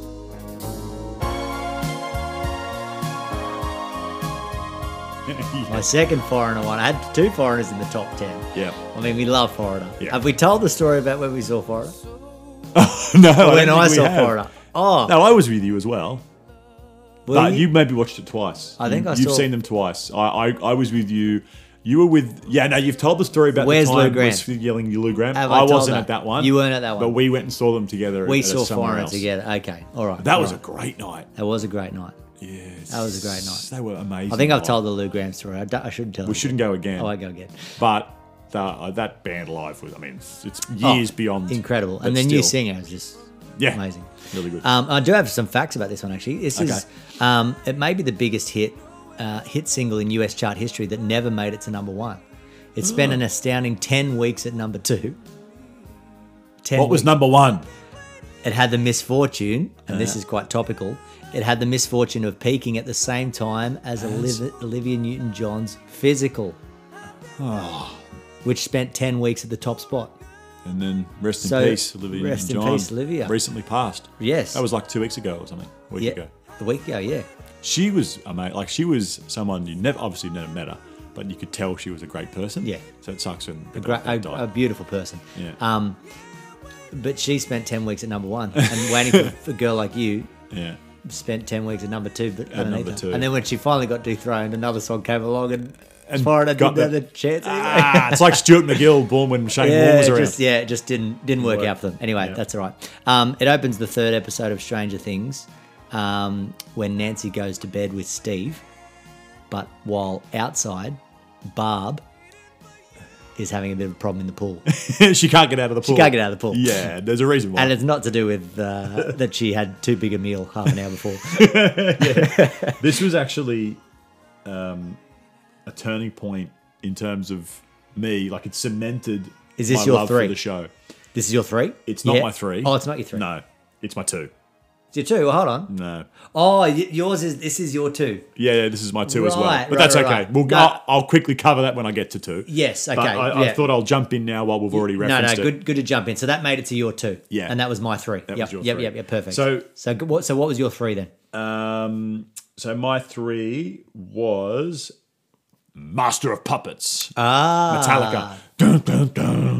My second Foreigner one. I had 2 Foreigners in the top 10. Yeah. I mean, we love Foreigner. Yeah. Have we told the story about when we saw Foreigner? No, When I think we saw have. Foreigner. Oh, No, I was with you as well. were But you? you maybe watched it twice. I think You've I saw- seen them twice. I was with you. You were with... Yeah, no, you've told the story about Where's the Lou time Grant? we're yelling Lou Grant. Have I told wasn't at that one. You weren't at that one. But we went and saw them together. We at saw somewhere Foreigner else. together. Okay. All right. That all was a right. great night. That was a great night. Yes. That was a great night. They were amazing. I think I've live. told the Lou Graham story. I shouldn't tell. We shouldn't go again. I won't go again. But that band live was, I mean, it's years beyond. Incredible. but And the new still. singer is just Yeah. amazing. Really good. I do have some facts about this one actually. This is it may be the biggest hit single in US chart history that never made it to number 1. It spent an astounding 10 weeks at number 2. 10 What was weeks. number 1? It had the misfortune, and this is quite topical. It had the misfortune of peaking at the same time as Olivia Newton-John's Physical, which spent 10 weeks at the top spot. And then rest in So, peace, Olivia rest in Newton-John. peace, Olivia. Recently passed. Yes. That was like 2 weeks ago or something. A week ago. The week ago, yeah. She was amazing. Like, she was someone you obviously never met her, but you could tell she was a great person. Yeah. So it sucks when A, people great, like that die. a beautiful person. Yeah. But she spent 10 weeks at number 1, and Waiting for a Girl Like You Yeah. spent 10 weeks at number 2. But underneath number her. 2. And then when she finally got dethroned, another song came along, and And Foreigner got didn't the- have the chance anyway. It's like Stuart McGill born when Shane Warne was around. it just didn't work out for them. Anyway, that's all right. It opens the 3rd episode of Stranger Things when Nancy goes to bed with Steve, but while outside, Barb is having a bit of a problem in the pool. She can't get out of the pool. She can't get out of the pool. Yeah, there's a reason why. And it's not to do with that she had too big a meal half an hour before. This was actually a turning point in terms of me. Like, it cemented Is this my your love 3? for the show. This is your 3? It's not Yeah. my 3. Oh, it's not your 3. No, it's my 2. It's your 2. Well, hold on. No. Oh, yours is. This is your 2. Yeah, this is my 2 as well. Right, But right, that's right, okay. right. We'll But- I'll quickly cover that when I get to 2. Yes. Okay. But I yeah. thought I'll jump in now while we've already referenced it. Good to jump in. So that made it to your 2. Yeah. And that was my 3. That yep, was your yep, 3. Yep, perfect. So- what was your 3 then? So my 3 was Master of Puppets. Ah. Metallica. Dun, dun, dun.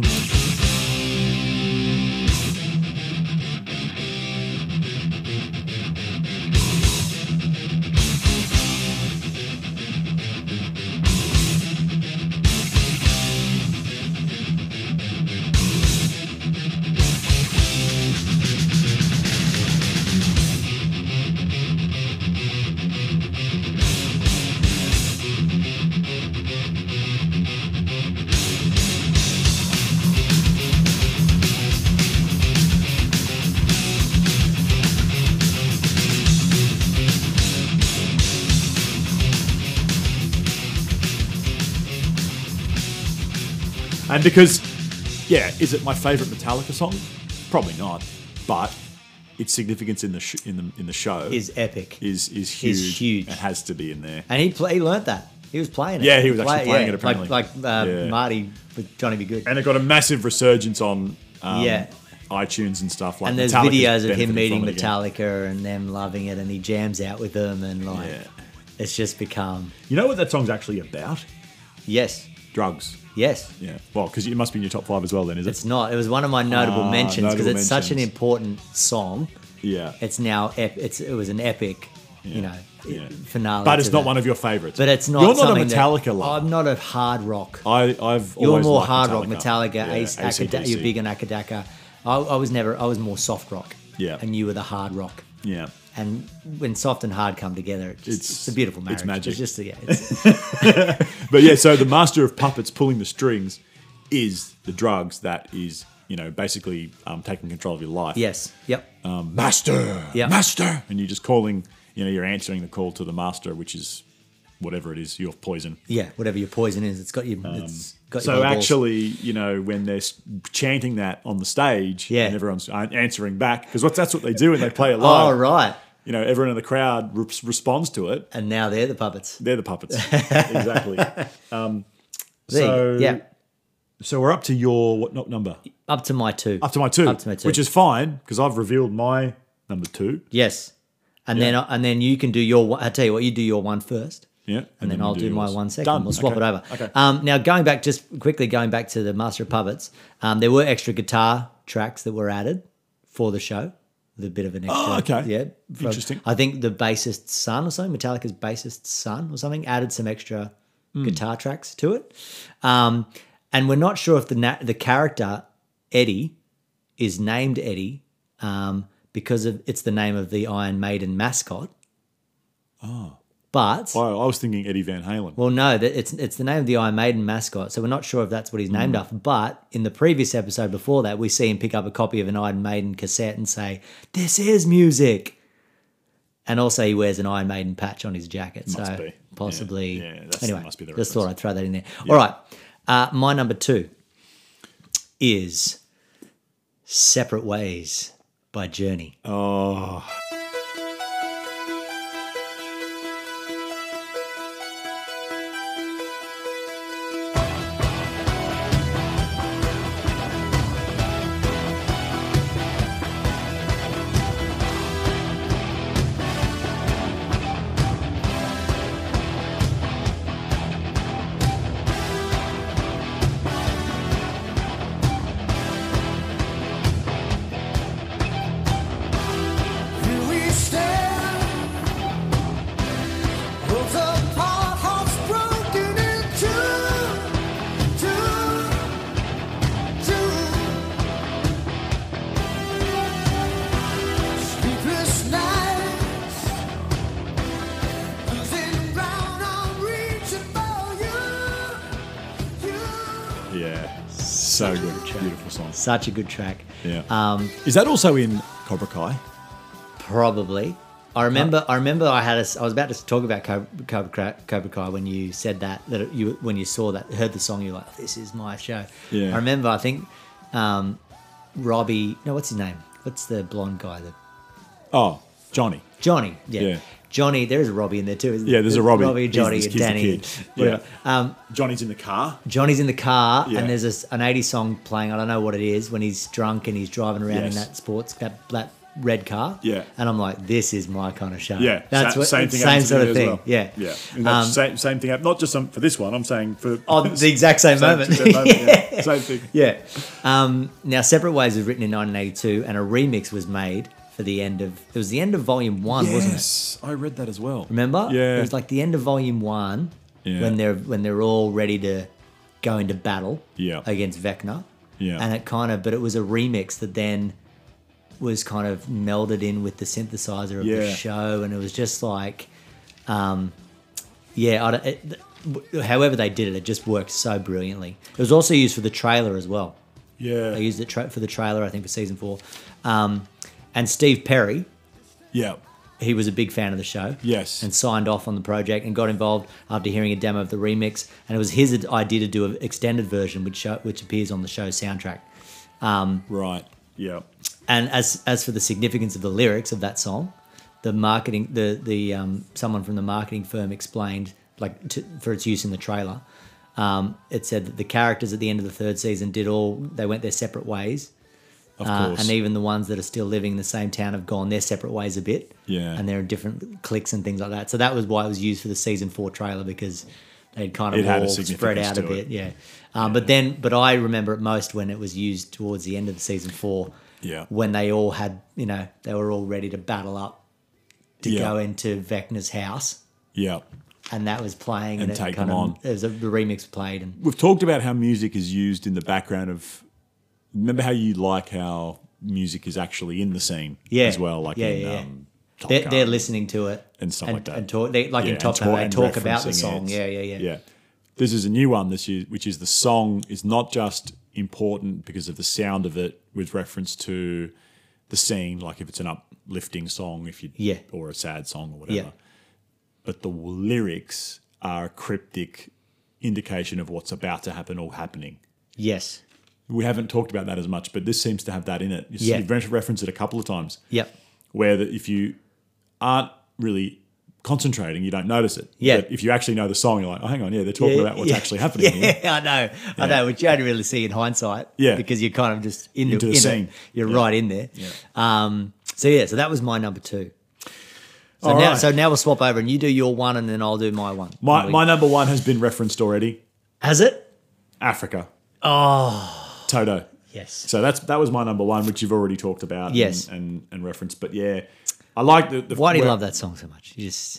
And because, is it my favourite Metallica song? Probably not. But its significance in the show is epic. is huge. huge. It has to be in there. And he learnt that. He was playing it. Yeah, he was actually playing it, apparently. Like Yeah. Marty with Johnny Be Good. And it got a massive resurgence on Yeah. iTunes and stuff. Like And there's Metallica's videos of benefited him meeting from it again. Metallica and them loving it, and he jams out with them, and like Yeah. it's just become You know what that song's actually about? yes, Drugs. yes. Yeah. Well, because it must be in your top 5 as well, then, is it? It's not. It was one of my notable mentions because notable it's such an mentions. important song. Yeah. It's now it was an epic, Yeah. finale. But it's to not that. one of your favourites. But it's not. You're not a something that- Metallica lover. I'm not a hard rock. I've You're always more liked hard rock, Metallica, Yeah, AC/DC. you're big on Akadaka. I was more soft rock. Yeah. And you were the hard rock. Yeah. And when soft and hard come together, it's a beautiful marriage. It's magic. It's just it's, But yeah, so the master of puppets pulling the strings is the drugs that is, basically taking control of your life. yes. Yep. Master, Yeah. master. And you're just calling, you're answering the call to the master, which is whatever it is, your poison. Yeah. Whatever your poison is, it's got you. It's got So your balls. actually, when they're chanting that on the stage, Yeah. and everyone's answering back, because that's what they do when they play it Oh live. right. Everyone in the crowd responds to it. And now they're the puppets. They're the puppets. Exactly. Yeah. So we're up to your what number? Up to my 2. Up to my 2. Up to my 2. Which is fine because I've revealed my number 2. Yes. And then you can do your one. I tell you what, you do your one first. Yeah. And then I'll do my yours. 1 second. Done. We'll swap Okay. it over. Okay. Now, going back to the Master of Puppets, there were extra guitar tracks that were added for the show. With a bit of an extra. Oh, okay. Yeah. Interesting. I think the bassist's son or something, Metallica's bassist's son or something, added some extra Hmm. guitar tracks to it. And we're not sure if the character, Eddie, is named Eddie because it's the name of the Iron Maiden mascot. Oh. But I was thinking Eddie Van Halen. well, no, it's the name of the Iron Maiden mascot, so we're not sure if that's what he's named after. But in the previous episode before that, we see him pick up a copy of an Iron Maiden cassette and say, "This is music." And also, he wears an Iron Maiden patch on his jacket, Must so be. possibly. Yeah, that anyway, must be the just reference. thought I'd throw that in there. All right, my number 2 is "Separate Ways" by Journey. Oh. Here we stand, worlds apart, hearts broken in two. Sleepless nights, losing ground, I'm reaching for you. Yeah. So good. Beautiful song. Such a good track. Yeah. Is that also in Cobra Kai? Probably. I remember. I was about to talk about Cobra Kai when you said that when you saw that, heard the song, you're like, "This is my show." Yeah. I remember. I think Robbie. No, what's his name? What's the blonde guy? Oh, Johnny. Johnny. Yeah. Yeah. Johnny. There is a Robbie in there too. Isn't Yeah, there's a Robbie. Robbie, Johnny, He's and the Danny. kid. Whatever. Yeah. Johnny's in the car. Johnny's in the car, Yeah. and there's an 80s song playing. I don't know what it is when he's drunk and he's driving around in Yes. that red car. Yeah. And I'm like, this is my kind of show. Yeah, That's same thing. same happens to sort me of as thing. well. Yeah. yeah. And that's same thing. Not just for this one. I'm saying for The exact same moment. same moment, yeah. Same thing. Yeah. Now, Separate Ways was written in 1982, and a remix was made for the end of. It was the end of Volume 1, wasn't it? Yes, I read that as well. Remember? Yeah. It was like the end of Volume 1 Yeah. when they're all ready to go into battle Yeah. against Vecna. Yeah. And but it was a remix that then was kind of melded in with the synthesizer of the Yeah. show, and it was just like, however they did it, it just worked so brilliantly. It was also used for the trailer as well. Yeah. They used it for the trailer, I think, for season 4. And Steve Perry, Yeah. he was a big fan of the show. Yes. And signed off on the project and got involved after hearing a demo of the remix. And it was his idea to do an extended version, which appears on the show's soundtrack. Right. Yeah. And as for the significance of the lyrics of that song, the marketing, someone from the marketing firm explained, for its use in the trailer, it said that the characters at the end of the third season they went their separate ways. Of course. And even the ones that are still living in the same town have gone their separate ways a bit. Yeah. And they're in different cliques and things like that. So that was why it was used for the season 4 trailer, because they'd kind of It had a all spread significance out a to bit. it. Yeah. But I remember it most when it was used towards the end of the season 4. Yeah. When they all had, they were all ready to battle up to Yeah. go into Vecna's house. Yeah. And that was playing. And it take kind them of, on. It was the remix played. And We've talked about how music is used in the background of. Remember how you like how music is actually in the scene as well, like in Top Gun they're listening to it and stuff like that. And talk, in Top Gun, they talk about the song. Yeah. This is a new one this year, which is the song is not just important because of the sound of it with reference to the scene, like if it's an uplifting song, or a sad song or whatever. Yeah. But the lyrics are a cryptic indication of what's about to happen or happening. Yes. We haven't talked about that as much, but this seems to have that in it. You've referenced it a couple of times. Yep. Where if you aren't really concentrating, you don't notice it. Yeah. But if you actually know the song, you're like, oh, hang on, they're talking about what's actually happening here. Yeah, I know, which you only really see in hindsight. Yeah. Because you're kind of just into the scene. You're right in there. Yeah. So that was my number 2. So now we'll swap over and you do your one and then I'll do my one. My number 1 has been referenced already. Has it? Africa. Oh. Toto. Yes. So that was my number 1, which you've already talked about Yes. and referenced. But yeah, I like the Why do you love that song so much?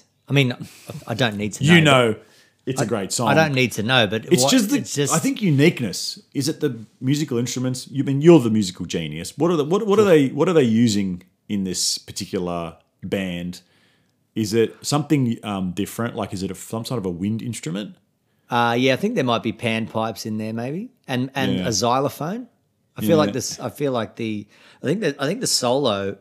I don't need to know. You know, it's a great song. I don't need to know, but It's just I think uniqueness. Is it the musical instruments? You're the musical genius. What are they using in this particular band? Is it something different? Like, is it some sort of a wind instrument? I think there might be panpipes in there, maybe, and a xylophone. I think the solo,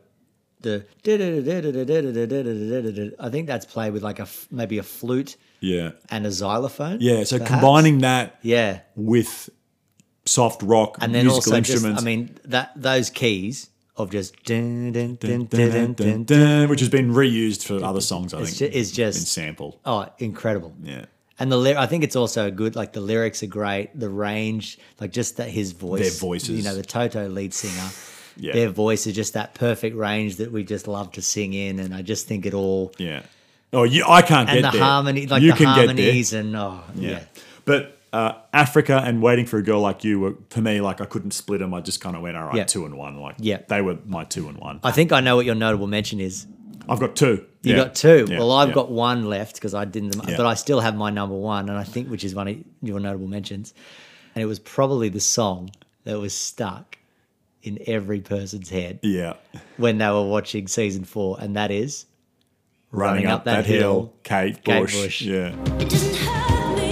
I think that's played with maybe a flute, and a xylophone. Yeah, so perhaps. combining that, Yeah, with soft rock and then musical also instruments. those keys of just dun, dun, dun, Dun, dun, dun, dun, dun, which has been reused for other songs. I think is just been sampled. Oh, incredible! Yeah. And I think it's also good. Like the lyrics are great. The range, like just that his voice, Their voices. the Toto lead singer, Yeah. their voice is just that perfect range that we just love to sing in. And I just think it all, Yeah. Oh, I can't and get the there. harmony, like you the can harmonies, get and there. But Africa and Waiting for a Girl Like You were, for me, like I couldn't split them. I just kind of went, all right, Yeah. 2 and 1. Like, Yeah. they were my 2 and 1. I think I know what your notable mention is. I've got 2. You got 2. Yeah, Well, I've yeah. got 1 left because I didn't, Yeah. but I still have my number 1, and I think which is one of your notable mentions, and it was probably the song that was stuck in every person's head Yeah. when they were watching season 4, and that is Running Up That Hill, Kate Bush. Yeah. It doesn't hurt me.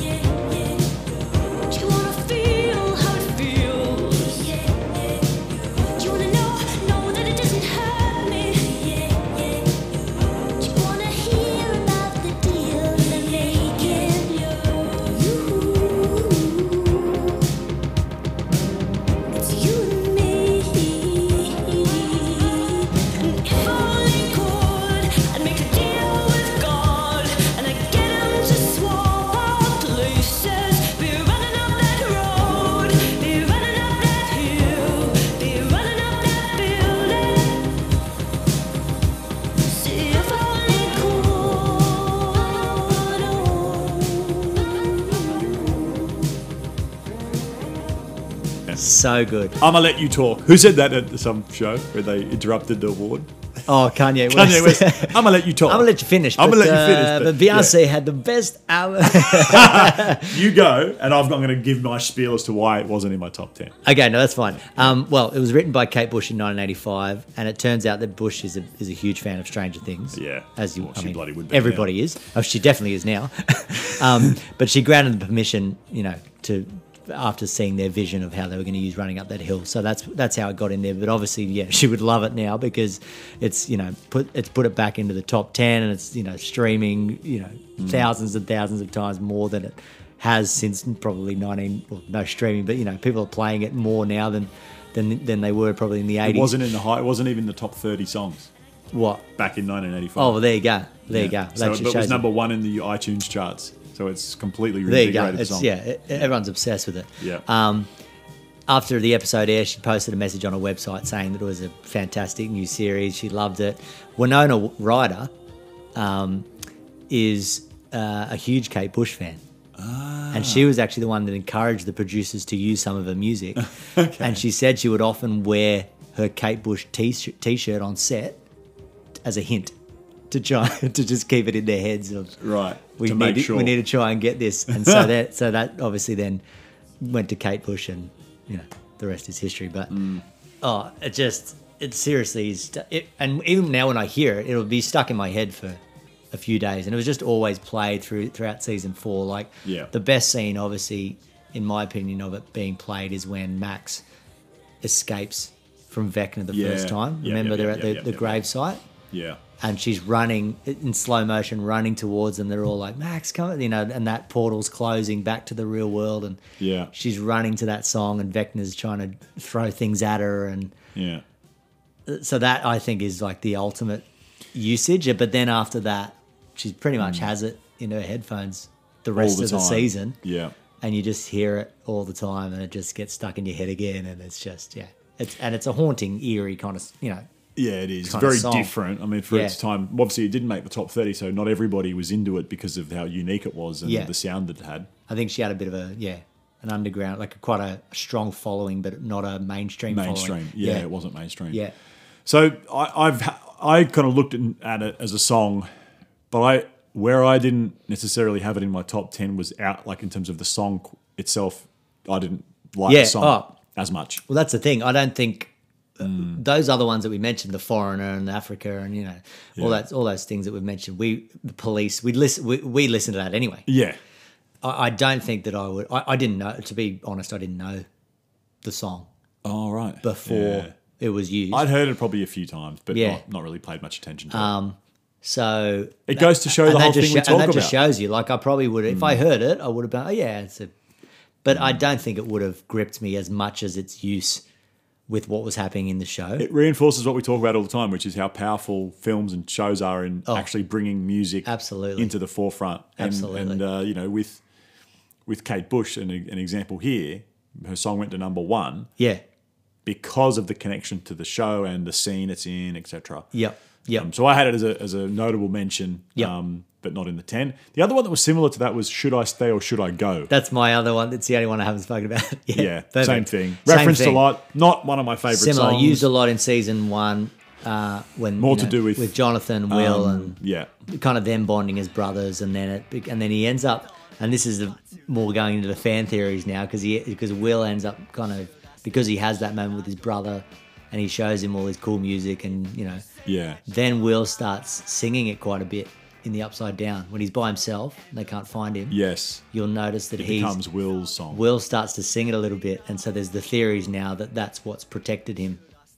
Do you wanna feel how it feels? Do you wanna know that it doesn't hurt me? Do you wanna hear about the deal they're making? It's you and me. And if only could, I'd make a deal with God, and I'd get him to swap our places. Be running up that road, be running up that hill, be running up that building. See if only could. so good. I'm going to let you talk. Who said that at some show where they interrupted the award? Oh, Kanye West. Kanye West. I'm going to let you talk. I'm gonna let you finish. I'm but, going to let you finish. But Beyonce had the best album. You go, and I'm going to give my spiel as to why it wasn't in my top 10. Okay, no, that's fine. Well, it was written by Kate Bush in 1985, and it turns out that Bush is a huge fan of Stranger Things. Yeah. as you, Well, I she mean, bloody would be, everybody is. Oh, she definitely is now. But she granted the permission, to after seeing their vision of how they were going to use Running Up That Hill. So that's how it got in there. But obviously, yeah, she would love it now because it's put it back into the top 10, and it's streaming thousands and thousands of times more than it has since probably no streaming, but people are playing it more now than than they were probably in the 80s. It wasn't in the high. It wasn't even the top 30 songs What? back in 1985. Oh, well, there you go. There you go. So That it just was shows number you. 1 in the iTunes charts. So it's completely There you go. reinvigorated the It's, song. everyone's obsessed with it. Yeah. After the episode aired, she posted a message on her website saying that it was a fantastic new series. She loved it. Winona Ryder is a huge Kate Bush fan. And she was actually the one that encouraged the producers to use some of her music. And she said she would often wear her Kate Bush t-shirt on set as a hint to try to just keep it in their heads of Right. we to need make sure. we need to try and get this. And so that obviously then went to Kate Bush, and the rest is history. But it seriously is. And even now when I hear it, it'll be stuck in my head for a few days, and it was just always played throughout season 4. Like the best scene, obviously, in my opinion, of it being played is when Max escapes from Vecna the first time. Remember, they're at the grave site. Yeah. And she's running in slow motion, running towards them. They're all like, Max, come, and that portal's closing back to the real world. And she's running to that song, and Vecna's trying to throw things at her. And so that, I think, is like the ultimate usage. But then after that, she pretty much has it in her headphones the rest of the season. Yeah. And you just hear it all the time, and it just gets stuck in your head again. And it's just, it's a haunting, eerie kind of, Yeah, it is. It's kind of very song. different. I mean, for its time, obviously it didn't make the top 30, so not everybody was into it because of how unique it was and the sound that it had. I think she had a bit of an underground, like quite a strong following, but not a mainstream following. Yeah, it wasn't mainstream. Yeah. So I kind of looked at it as a song, but where I didn't necessarily have it in my top 10 was out, like in terms of the song itself, I didn't like the song as much. Well, that's the thing. I don't think those other ones that we mentioned, the Foreigner and Africa, and all those things that we've mentioned, the Police, we listen to that anyway. Yeah. I don't think that I would. I didn't know. To be honest, I didn't know the song Oh, right. before it was used. I'd heard it probably a few times, but not really paid much attention to it. So It goes to show the whole thing we talk and that about. just shows you. Like I probably would, if I heard it, I would have been, oh yeah, it's a. But I don't think it would have gripped me as much as its use with what was happening in the show. It reinforces what we talk about all the time, which is how powerful films and shows are in actually bringing music into the forefront. And with Kate Bush, an example here, her song went to number 1. Yeah. Because of the connection to the show and the scene it's in, etc. Yep. Yep. So I had it as a notable mention, but not in the 10. The other one that was similar to that was Should I Stay or Should I Go? That's my other one. That's the only one I haven't spoken about. Yeah, perfect. same thing. Same Referenced thing. a lot. Not one of my favourite Similar. songs. Used a lot in season 1 when More to do with Jonathan, Will, and yeah, kind of them bonding as brothers, and then he ends up, and this is more going into the fan theories now because Will ends up kind of, because he has that moment with his brother, and he shows him all his cool music, and then Will starts singing it quite a bit in the Upside Down when he's by himself and they can't find him. Yes, you'll notice that it becomes Will's song. Will starts to sing it a little bit, and so there's the theories now that that's what's protected him.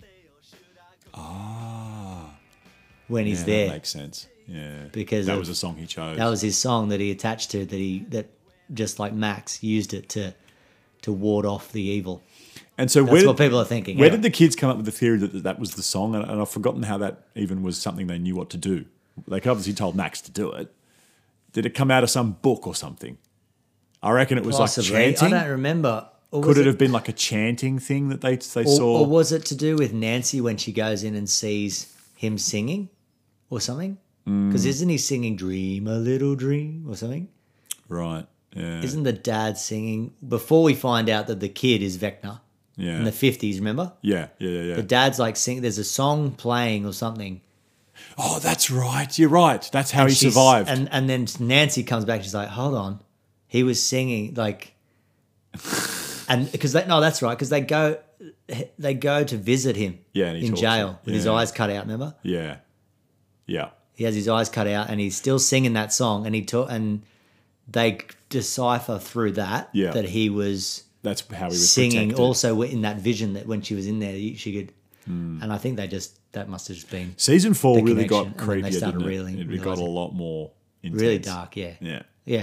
When he's there, that makes sense. Yeah, because that was a song he chose. That was his song that he attached to. That just like Max used it to ward off the evil. And so that's what people are thinking. Where did the kids come up with the theory that was the song? And I've forgotten how that even was something they knew what to do. They obviously told Max to do it. Did it come out of some book or something? I reckon it was Possibly. like chanting. I don't remember. Could it have been like a chanting thing that they saw? Or was it to do with Nancy when she goes in and sees him singing or something? Because isn't he singing "Dream a Little Dream" or something? Right. Yeah. Isn't the dad singing before we find out that the kid is Vecna? Yeah. In the 50s, remember? Yeah. The dad's like singing. There's a song playing or something. Oh, that's right. You're right. That's how he survived. And then Nancy comes back. She's like, "Hold on, he was singing like." And because that's right, because they go to visit him in jail with his eyes cut out. Remember? Yeah. He has his eyes cut out, and he's still singing that song, and they decipher through that that he was. That's how he was singing. protected. Also in that vision that when she was in there, she could. And I think that must have just been season 4 really got connection, and then they creepier, started didn't it? reeling, It got a lot more intense. really dark. Yeah. Yeah. Yeah.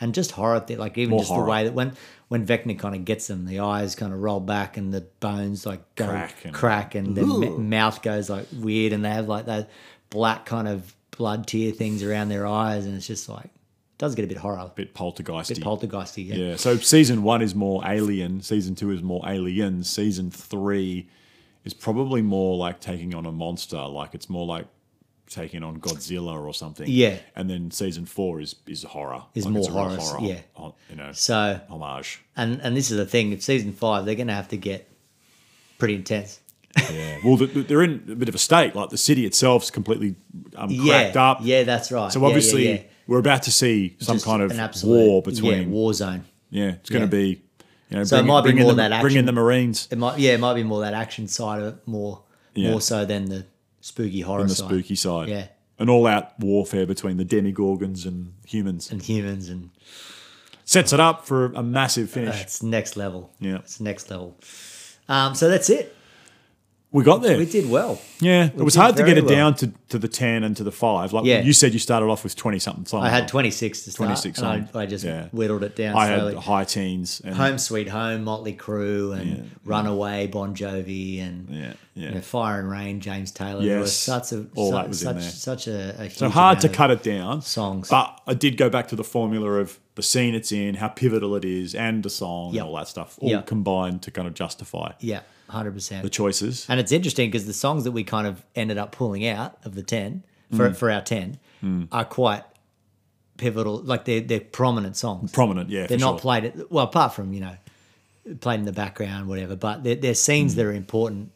and just horror thing, like even More just horror. the way that when Vecna kind of gets them, the eyes kind of roll back and the bones like go Crack and their mouth goes like weird, and they have like that black kind of blood tear things around their eyes, and it's just like it does get a bit horror, Bit poltergeisty. poltergeisty. Yeah. Yeah. So season 1 is more alien. Season 2 is more aliens. Season 3 is probably more like taking on a monster. Like it's more like taking on Godzilla or something. Yeah. And then season 4 is horror. Is Like more it's a real horror, yeah. You know, So homage. and this is the thing. If season 5, they're going to have to get pretty intense. Yeah. Well, they're in a bit of a state. Like the city itself's completely cracked up. Yeah, that's right. So Yeah, obviously yeah. we're about to see some Just kind of an absolute, war between. war zone. Yeah, it's going to Yeah. be. You know, So it might be bring in more the, that bring in action. the Marines It might be more that action side of it, more so than the spooky horror and the side. spooky side. Yeah. An all-out warfare between the demigorgons and humans. And humans, and Sets it up for a massive finish. it's next level. Yeah. It's next level. So that's it. We got there. We did well. Yeah, it was did hard to get very it down to the 10 and to the 5. Like Yeah. you said, you started off with 20-something. I had 26 to start. 26 and I just yeah. whittled it down I slowly. had high teens. And Home Sweet Home, Motley Crue, and Runaway, Bon Jovi, and Yeah, yeah. You know, Fire and Rain, James Taylor. Yes, There was that was in there. such a huge So hard to amount of cut it down. songs. But I did go back to the formula of the scene it's in, how pivotal it is, and the song Yep. and all that stuff, all Yep. combined to kind of justify Yeah, 100%. the choices. And it's interesting because the songs that we kind of ended up pulling out of the 10 for our 10 are quite pivotal. Like they're prominent songs. Prominent, yeah. They're for not sure. played at, well, apart from, played in the background, whatever, but they're scenes that are important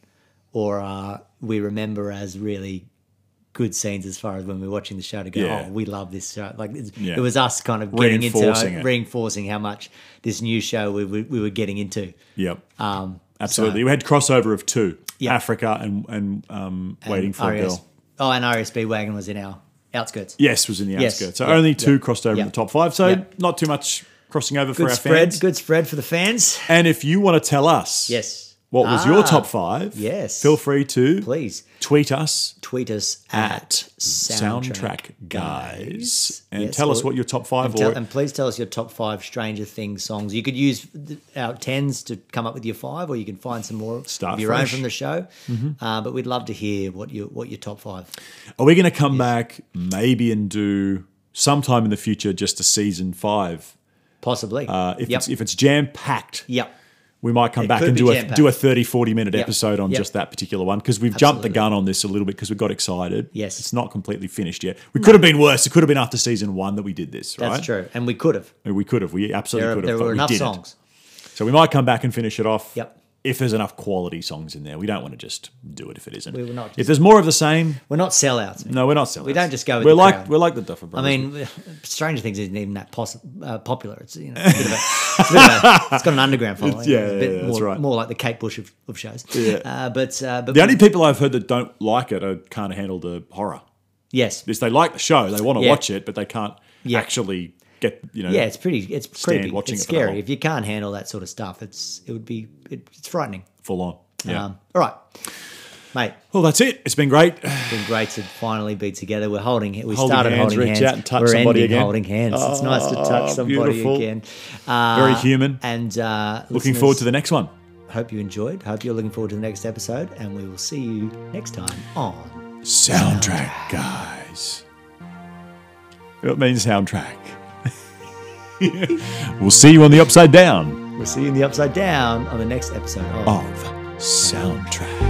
or we remember as really good scenes as far as when we're watching the show to go, Yeah. oh, we love this show. Like Yeah. it was us kind of getting Reinforcing into it. reinforcing how much this new show we were getting into. Yep. Um, Absolutely. We had crossover of 2, Yeah. Africa and Waiting for a RES Girl. Oh, and RSB Wagon was in our outskirts. Yes, was in the Yes. outskirts. So Yep. only 2 Yep. crossed over in Yep. the top 5. So Yep. not too much crossing over for Good our spread. fans. Good spread for the fans. And if you want to tell us Yes. what was your top 5, yes. feel free to Please tweet us tweet us at at Soundtrack Guys and Yes, tell us or- what your top 5 and please tell us your top 5 Stranger Things songs. You could use our 10s to come up with your 5, or you can find some more Start of your own fresh. from the show. But we'd love to hear what your top 5. Are we going to come back maybe and do sometime in the future just a season 5? Possibly. If it's jam packed, Yep. we might come It back could and be do a jam-packed. 30-40 minute Yep. episode on Yep. just that particular one because we've jumped the Absolutely. gun on this a little bit because we got excited. Yes. It's not completely finished yet. We could have been worse. It could have been after season 1 that we did this, right? That's true. And we could have. We could have. We absolutely could have. There but were we enough didn't. songs. So we might come back and finish it off. Yep. If there's enough quality songs in there, we don't want to just do it if it isn't. We will not if just- there's more of the same, We're not sellouts. Man. no, we're not selling. We don't just go with we're the like crowd. we're like the Duffer I Brothers. mean, Stranger Things isn't even that popular. It's a bit of it's got an underground following. Yeah, It's a bit yeah, that's more, right. more like the Kate Bush of shows. Yeah. But the only people I've heard that don't like it are can't handle the horror. yes, Because they like the show, they want to Yeah. watch it, but they can't Yeah. actually get yeah, it's creepy. watching It's it for the scary. whole- If you can't handle that sort of stuff, it's frightening. full on. Yeah. All right, mate. Well, that's it. It's been great. It's been great to finally be together. We're holding. We Holding started hands, holding reach hands. out and touch We're somebody ending again. holding hands. It's nice to touch somebody beautiful. again. Very human. And Looking forward to the next one. Hope you enjoyed. Hope you're looking forward to the next episode, and we will see you next time on. Soundtrack, guys. It means soundtrack. We'll see you on the Upside Down We'll see you in the Upside Down on the next episode of of Soundtrack.